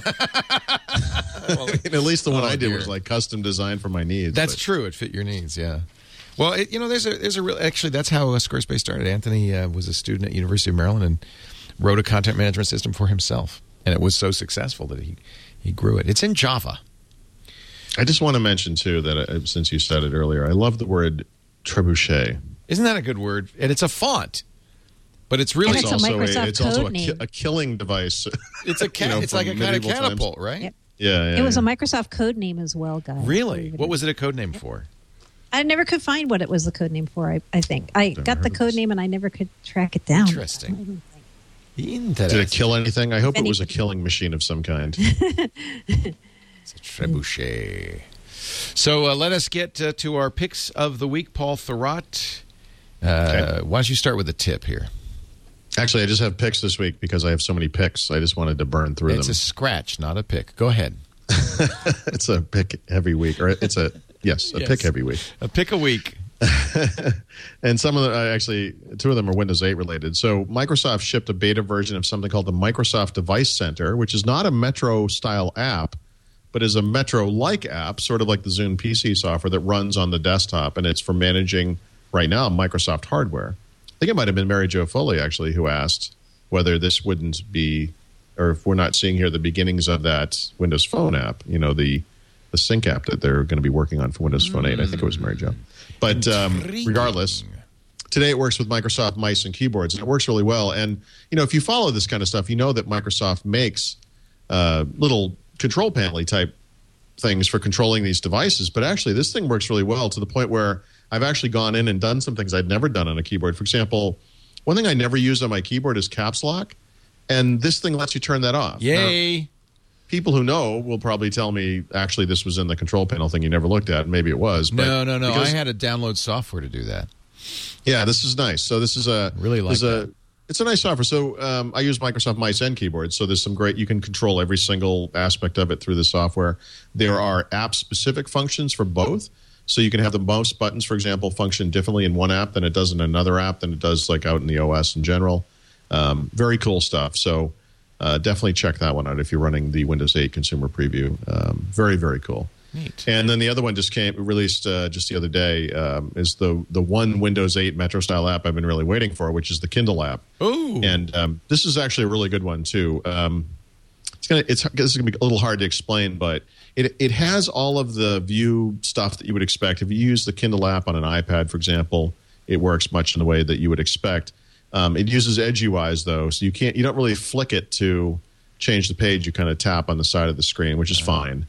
at least the one I did was like custom designed for my needs. That's true. It fit your needs, yeah. Well, there's a real... Actually, that's how Squarespace started. Anthony was a student at University of Maryland and wrote a content management system for himself. And it was so successful that he grew it. It's in Java. I just want to mention, too, that since you said it earlier, I love the word trebuchet. Isn't that a good word? And it's a font, but it's really it's also a killing device. It's a it's like a kind of catapult, times. Right? Yep. Yeah. It was a Microsoft code name as well, guys. Really? What was it a code name for? I never could find what it was the code name for. I think I got the code name and I never could track it down. Interesting. Did it kill anything? I hope it was a killing machine of some kind. It's a trebuchet. So let us get to our picks of the week. Paul Thurrott, okay. Why don't you start with a tip here? Actually, I just have picks this week because I have so many picks. I just wanted to burn through them. It's a scratch, not a pick. Go ahead. It's a pick every week. Or it's a pick every week. A pick a week. And some of them, actually, 2 of them are Windows 8 related. So Microsoft shipped a beta version of something called the Microsoft Device Center, which is not a Metro-style app, but is a Metro-like app, sort of like the Zune PC software that runs on the desktop, and it's for managing, right now, Microsoft hardware. I think it might have been Mary Jo Foley, actually, who asked whether this wouldn't be or if we're not seeing here the beginnings of that Windows Phone app, the Sync app that they're going to be working on for Windows Phone 8. I think it was Mary Jo. But regardless, today it works with Microsoft mice and keyboards, and it works really well. And, if you follow this kind of stuff, you know that Microsoft makes little control panel type things for controlling these devices. But actually, this thing works really well to the point where I've actually gone in and done some things I'd never done on a keyboard. For example, one thing I never use on my keyboard is caps lock, and this thing lets you turn that off. Yay! Now, people who know will probably tell me, actually, this was in the control panel thing you never looked at, and maybe it was. But No. I had to download software to do that. Yeah, this is nice. So this is it's a nice software. So I use Microsoft mice and keyboards. So there's some great, you can control every single aspect of it through the software. There are app-specific functions for both. So you can have the mouse buttons, for example, function differently in one app than it does in another app than it does like out in the OS in general. Very cool stuff. So definitely check that one out if you're running the Windows 8 consumer preview. Very, very cool. Neat. And then the other one released just the other day is the one Windows 8 Metro style app I've been really waiting for, which is the Kindle app. Ooh. And this is actually a really good one too. This is gonna be a little hard to explain, but it has all of the view stuff that you would expect. If you use the Kindle app on an iPad, for example, it works much in the way that you would expect. It uses Edge UIs though, so you don't really flick it to change the page. You kind of tap on the side of the screen, which is fine.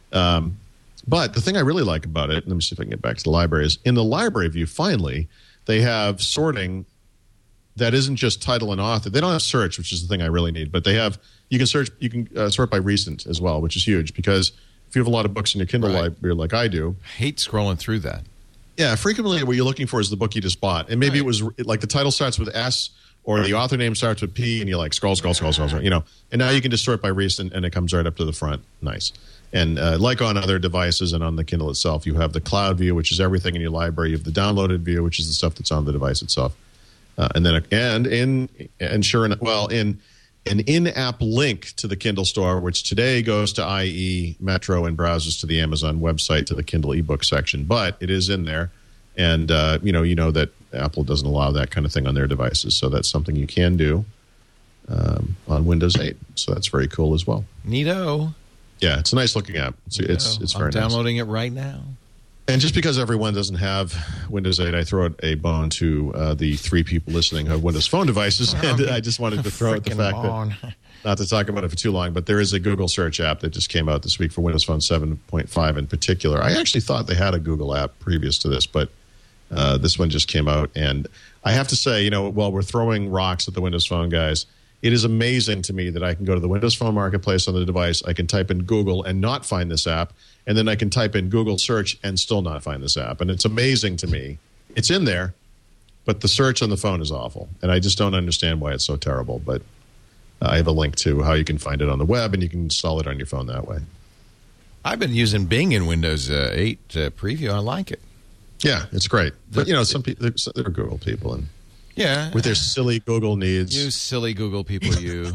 But the thing I really like about it, let me see if I can get back to the library, is in the library view, finally, they have sorting that isn't just title and author. They don't have search, which is the thing I really need, but they have, you can sort by recent as well, which is huge because if you have a lot of books in your Kindle library like I do. I hate scrolling through that. Yeah, frequently what you're looking for is the book you just bought. And maybe it was like the title starts with S or the author name starts with P and you like scroll, and now you can just sort by recent and it comes right up to the front. Nice. And like on other devices and on the Kindle itself, you have the cloud view, which is everything in your library. You have the downloaded view, which is the stuff that's on the device itself. And then in an in-app link to the Kindle store, which today goes to IE, Metro, and browses to the Amazon website to the Kindle ebook section. But it is in there. And, you know that Apple doesn't allow that kind of thing on their devices. So that's something you can do on Windows 8. So that's very cool as well. Neato. Yeah, it's a nice looking app. It's very nice. I'm downloading it right now. And just because everyone doesn't have Windows 8, I throw out a bone to the 3 people listening who have Windows Phone devices. And I just wanted to throw out the fact that, not to talk about it for too long, but there is a Google search app that just came out this week for Windows Phone 7.5 in particular. I actually thought they had a Google app previous to this, but this one just came out. And I have to say, while we're throwing rocks at the Windows Phone guys, it is amazing to me that I can go to the Windows Phone Marketplace on the device, I can type in Google and not find this app, and then I can type in Google search and still not find this app. And it's amazing to me. It's in there, but the search on the phone is awful. And I just don't understand why it's so terrible. But I have a link to how you can find it on the web, and you can install it on your phone that way. I've been using Bing in Windows 8 preview. I like it. Yeah, it's great. But, some people, they're Google people, and yeah, with their silly Google needs. You silly Google people, you.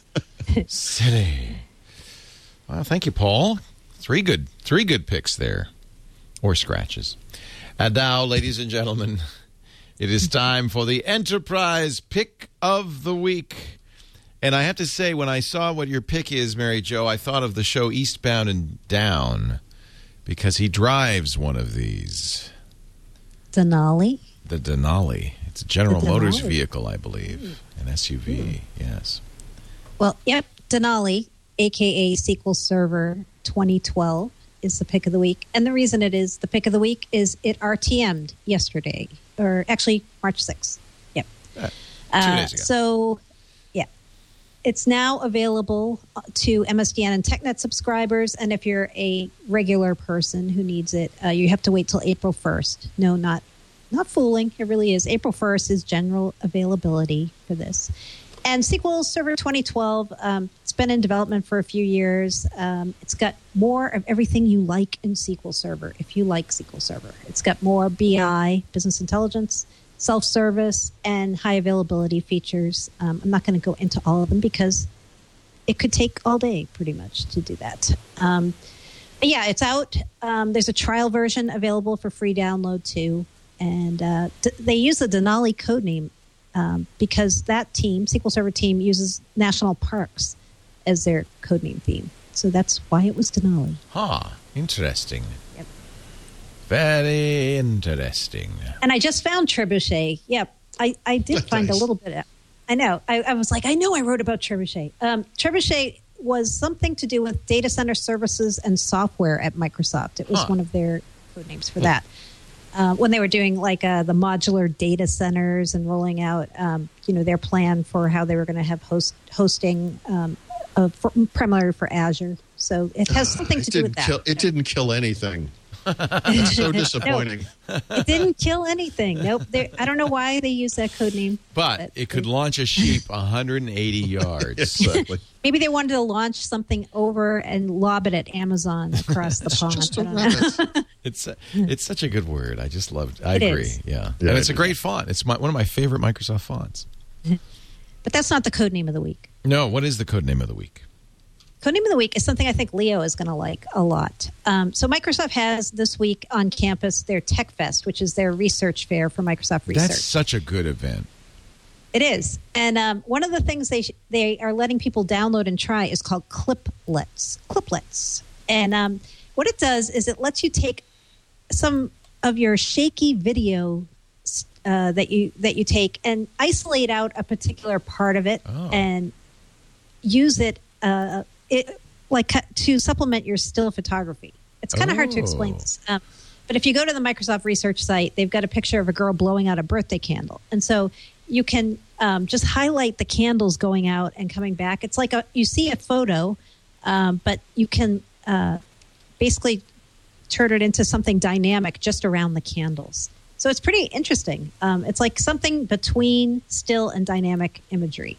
Silly. Well, thank you, Paul. Three good picks there. Or scratches. And now, ladies and gentlemen, it is time for the Enterprise Pick of the Week. And I have to say, when I saw what your pick is, Mary Jo, I thought of the show Eastbound and Down, because he drives one of these. Denali? The Denali. It's a General Motors vehicle, I believe. An SUV, yes. Well, yep, Denali, a.k.a. SQL Server 2012, is the pick of the week. And the reason it is the pick of the week is it RTM'd yesterday, or actually March 6th. Yep. 2 days ago. So, yeah. It's now available to MSDN and TechNet subscribers, and if you're a regular person who needs it, you have to wait till April 1st. No, not fooling. It really is. April 1st is general availability for this. And SQL Server 2012, it's been in development for a few years. It's got more of everything you like in SQL Server, if you like SQL Server. It's got more BI, business intelligence, self-service, and high availability features. I'm not going to go into all of them because it could take all day pretty much to do that. But yeah, it's out. There's a trial version available for free download too. And they use the Denali codename because that team, SQL Server team, uses national parks as their codename theme. So that's why it was Denali. Huh. Interesting. Yep. Very interesting. And I just found Trebuchet. Yep. I did find a little bit of, I know. I was like, I know I wrote about Trebuchet. Trebuchet was something to do with data center services and software at Microsoft. It was one of their code names for that. When they were doing like the modular data centers and rolling out, their plan for how they were going to have hosting primarily for Azure. So it has something to do with that. It didn't kill anything. So disappointing. No, it didn't kill anything. Nope. I don't know why they use that code name. But it could launch a sheep 180 yards. Exactly. Maybe they wanted to launch something over and lob it at Amazon across the pond. Just I don't know. It's such a good word. I just loved it. I It agree. is. Yeah. Yeah, And it's it a great font. It's one of my favorite Microsoft fonts. But that's not the code name of the week. No, what is the code name of the week? Codename of the week is something I think Leo is going to like a lot. So Microsoft has this week on campus their Tech Fest, which is their research fair for Microsoft Research. That's such a good event. It is. And one of the things they are letting people download and try is called Cliplets. And what it does is it lets you take some of your shaky video that you take and isolate out a particular part of it and use it to supplement your still photography. It's kind of hard to explain this. But if you go to the Microsoft Research site, they've got a picture of a girl blowing out a birthday candle. And so you can just highlight the candles going out and coming back. It's like you see a photo, but you can basically turn it into something dynamic just around the candles. So it's pretty interesting. It's like something between still and dynamic imagery.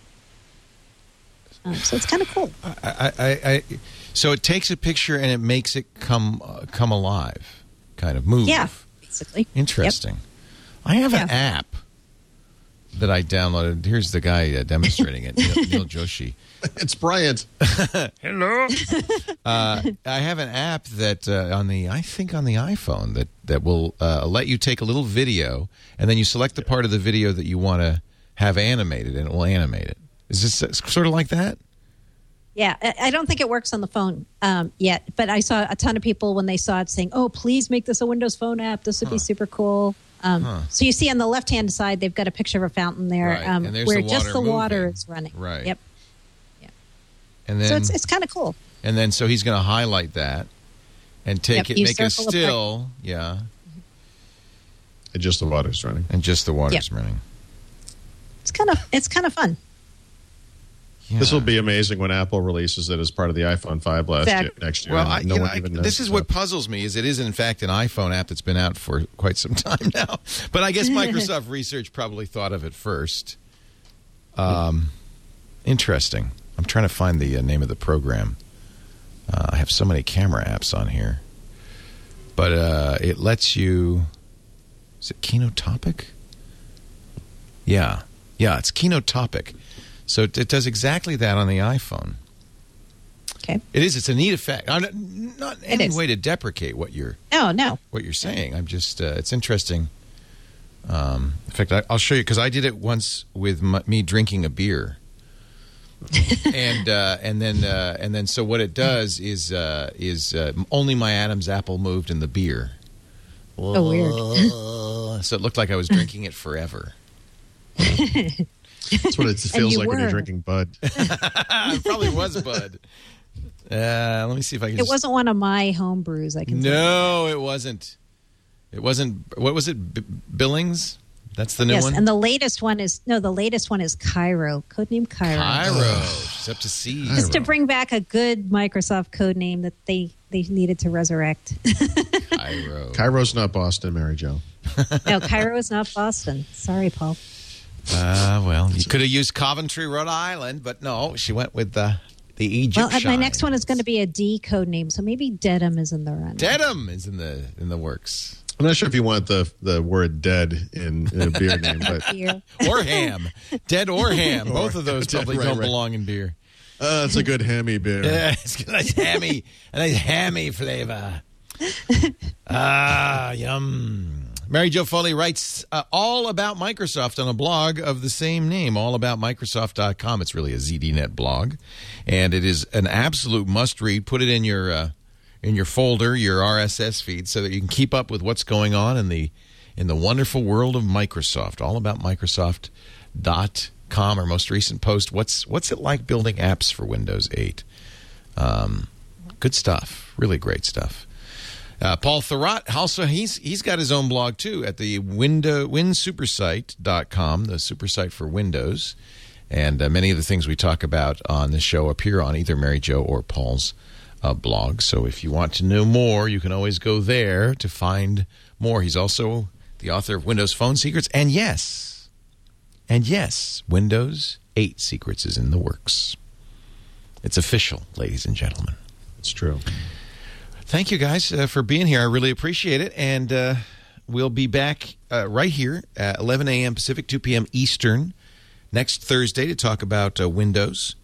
So it's kind of cool. So it takes a picture and it makes it come alive, kind of move. Yeah, basically. Interesting. Yep. I have an app that I downloaded. Here's the guy demonstrating it, Neil Joshi. It's Bryant. Hello. I have an app that on the iPhone that will let you take a little video and then you select the part of the video that you want to have animated and it will animate it. Is this sort of like that? Yeah, I don't think it works on the phone yet, but I saw a ton of people when they saw it saying, "Oh, please make this a Windows Phone app. This would be super cool." So you see on the left-hand side, they've got a picture of a fountain there where just the water is running. Right. Yep. Yeah. And then, so it's kind of cool. And then so he's going to highlight that and take it, make it still, yeah. And just the water's running. And just the water's running. It's kind of fun. Yeah. This will be amazing when Apple releases it as part of the iPhone 5 next year. Well, no one even knows. This is what puzzles me: is it is in fact an iPhone app that's been out for quite some time now. But I guess Microsoft Research probably thought of it first. Interesting. I'm trying to find the name of the program. I have so many camera apps on here, but it lets you. Is it Keynote Topic? Yeah, it's Keynote Topic. So it does exactly that on the iPhone. Okay. It is. It's a neat effect. Not in any way to deprecate what you're saying. I'm just. It's interesting. In fact, I'll show you because I did it once with me drinking a beer, and then so what it does is only my Adam's apple moved in the beer. Oh, weird. So it looked like I was drinking it forever. That's what it feels like when you're drinking Bud. It probably was Bud. Let me see if I can. It wasn't one of my home brews. I can. No, it wasn't. It wasn't. What was it? Billings. That's the new one. Yes, and the latest one is Cairo. Codename Cairo. Cairo. She's up to see. Just to bring back a good Microsoft codename that they needed to resurrect. Cairo. Cairo's not Boston, Mary Jo. No, Cairo is not Boston. Sorry, Paul. Well, you could have used Coventry, Rhode Island, but no, she went with the Egypt. Well, my next one is going to be a D code name, so maybe Dedham is in the run. Dedham is in the works. I'm not sure if you want the word dead in a beer name, but or ham, dead or ham. Both of those probably don't belong in beer. It's a good hammy beer. Yeah, it's a nice hammy flavor. Yum. Mary Jo Foley writes all about Microsoft on a blog of the same name, allaboutmicrosoft.com. It's really a ZDNet blog, and it is an absolute must-read. Put it in your folder, your RSS feed, so that you can keep up with what's going on in the wonderful world of Microsoft. Allaboutmicrosoft.com. Our most recent post, what's it like building apps for Windows 8? Good stuff. Really great stuff. Paul Thurrott, also, he's got his own blog, too, at the winsupersite.com, the supersite for Windows. And many of the things we talk about on this show appear on either Mary Jo or Paul's blog. So if you want to know more, you can always go there to find more. He's also the author of Windows Phone Secrets. And yes, Windows 8 Secrets is in the works. It's official, ladies and gentlemen. It's true. Thank you guys for being here. I really appreciate it. And we'll be back right here at 11 a.m. Pacific, 2 p.m. Eastern next Thursday to talk about Windows.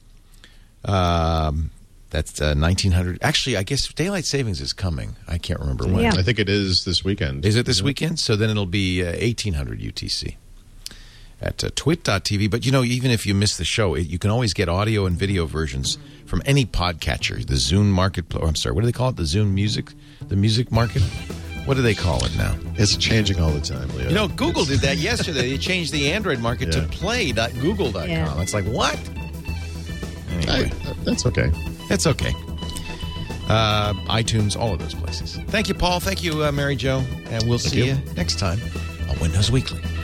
That's 1900. Actually, I guess Daylight Savings is coming. I can't remember when. Yeah. I think it is this weekend. Is it this weekend? So then it'll be 1800 UTC at twit.tv. But, even if you miss the show, you can always get audio and video versions from any podcatcher. The Zune Marketplace. I'm sorry, what do they call it? The Zune Music? The Music Market? What do they call it now? It's changing all the time, Leo. Google did that yesterday. They changed the Android market to play.google.com. Yeah. It's like, what? Anyway. That's okay. That's okay. iTunes, all of those places. Thank you, Paul. Thank you, Mary Jo. And we'll see you next time on Windows Weekly.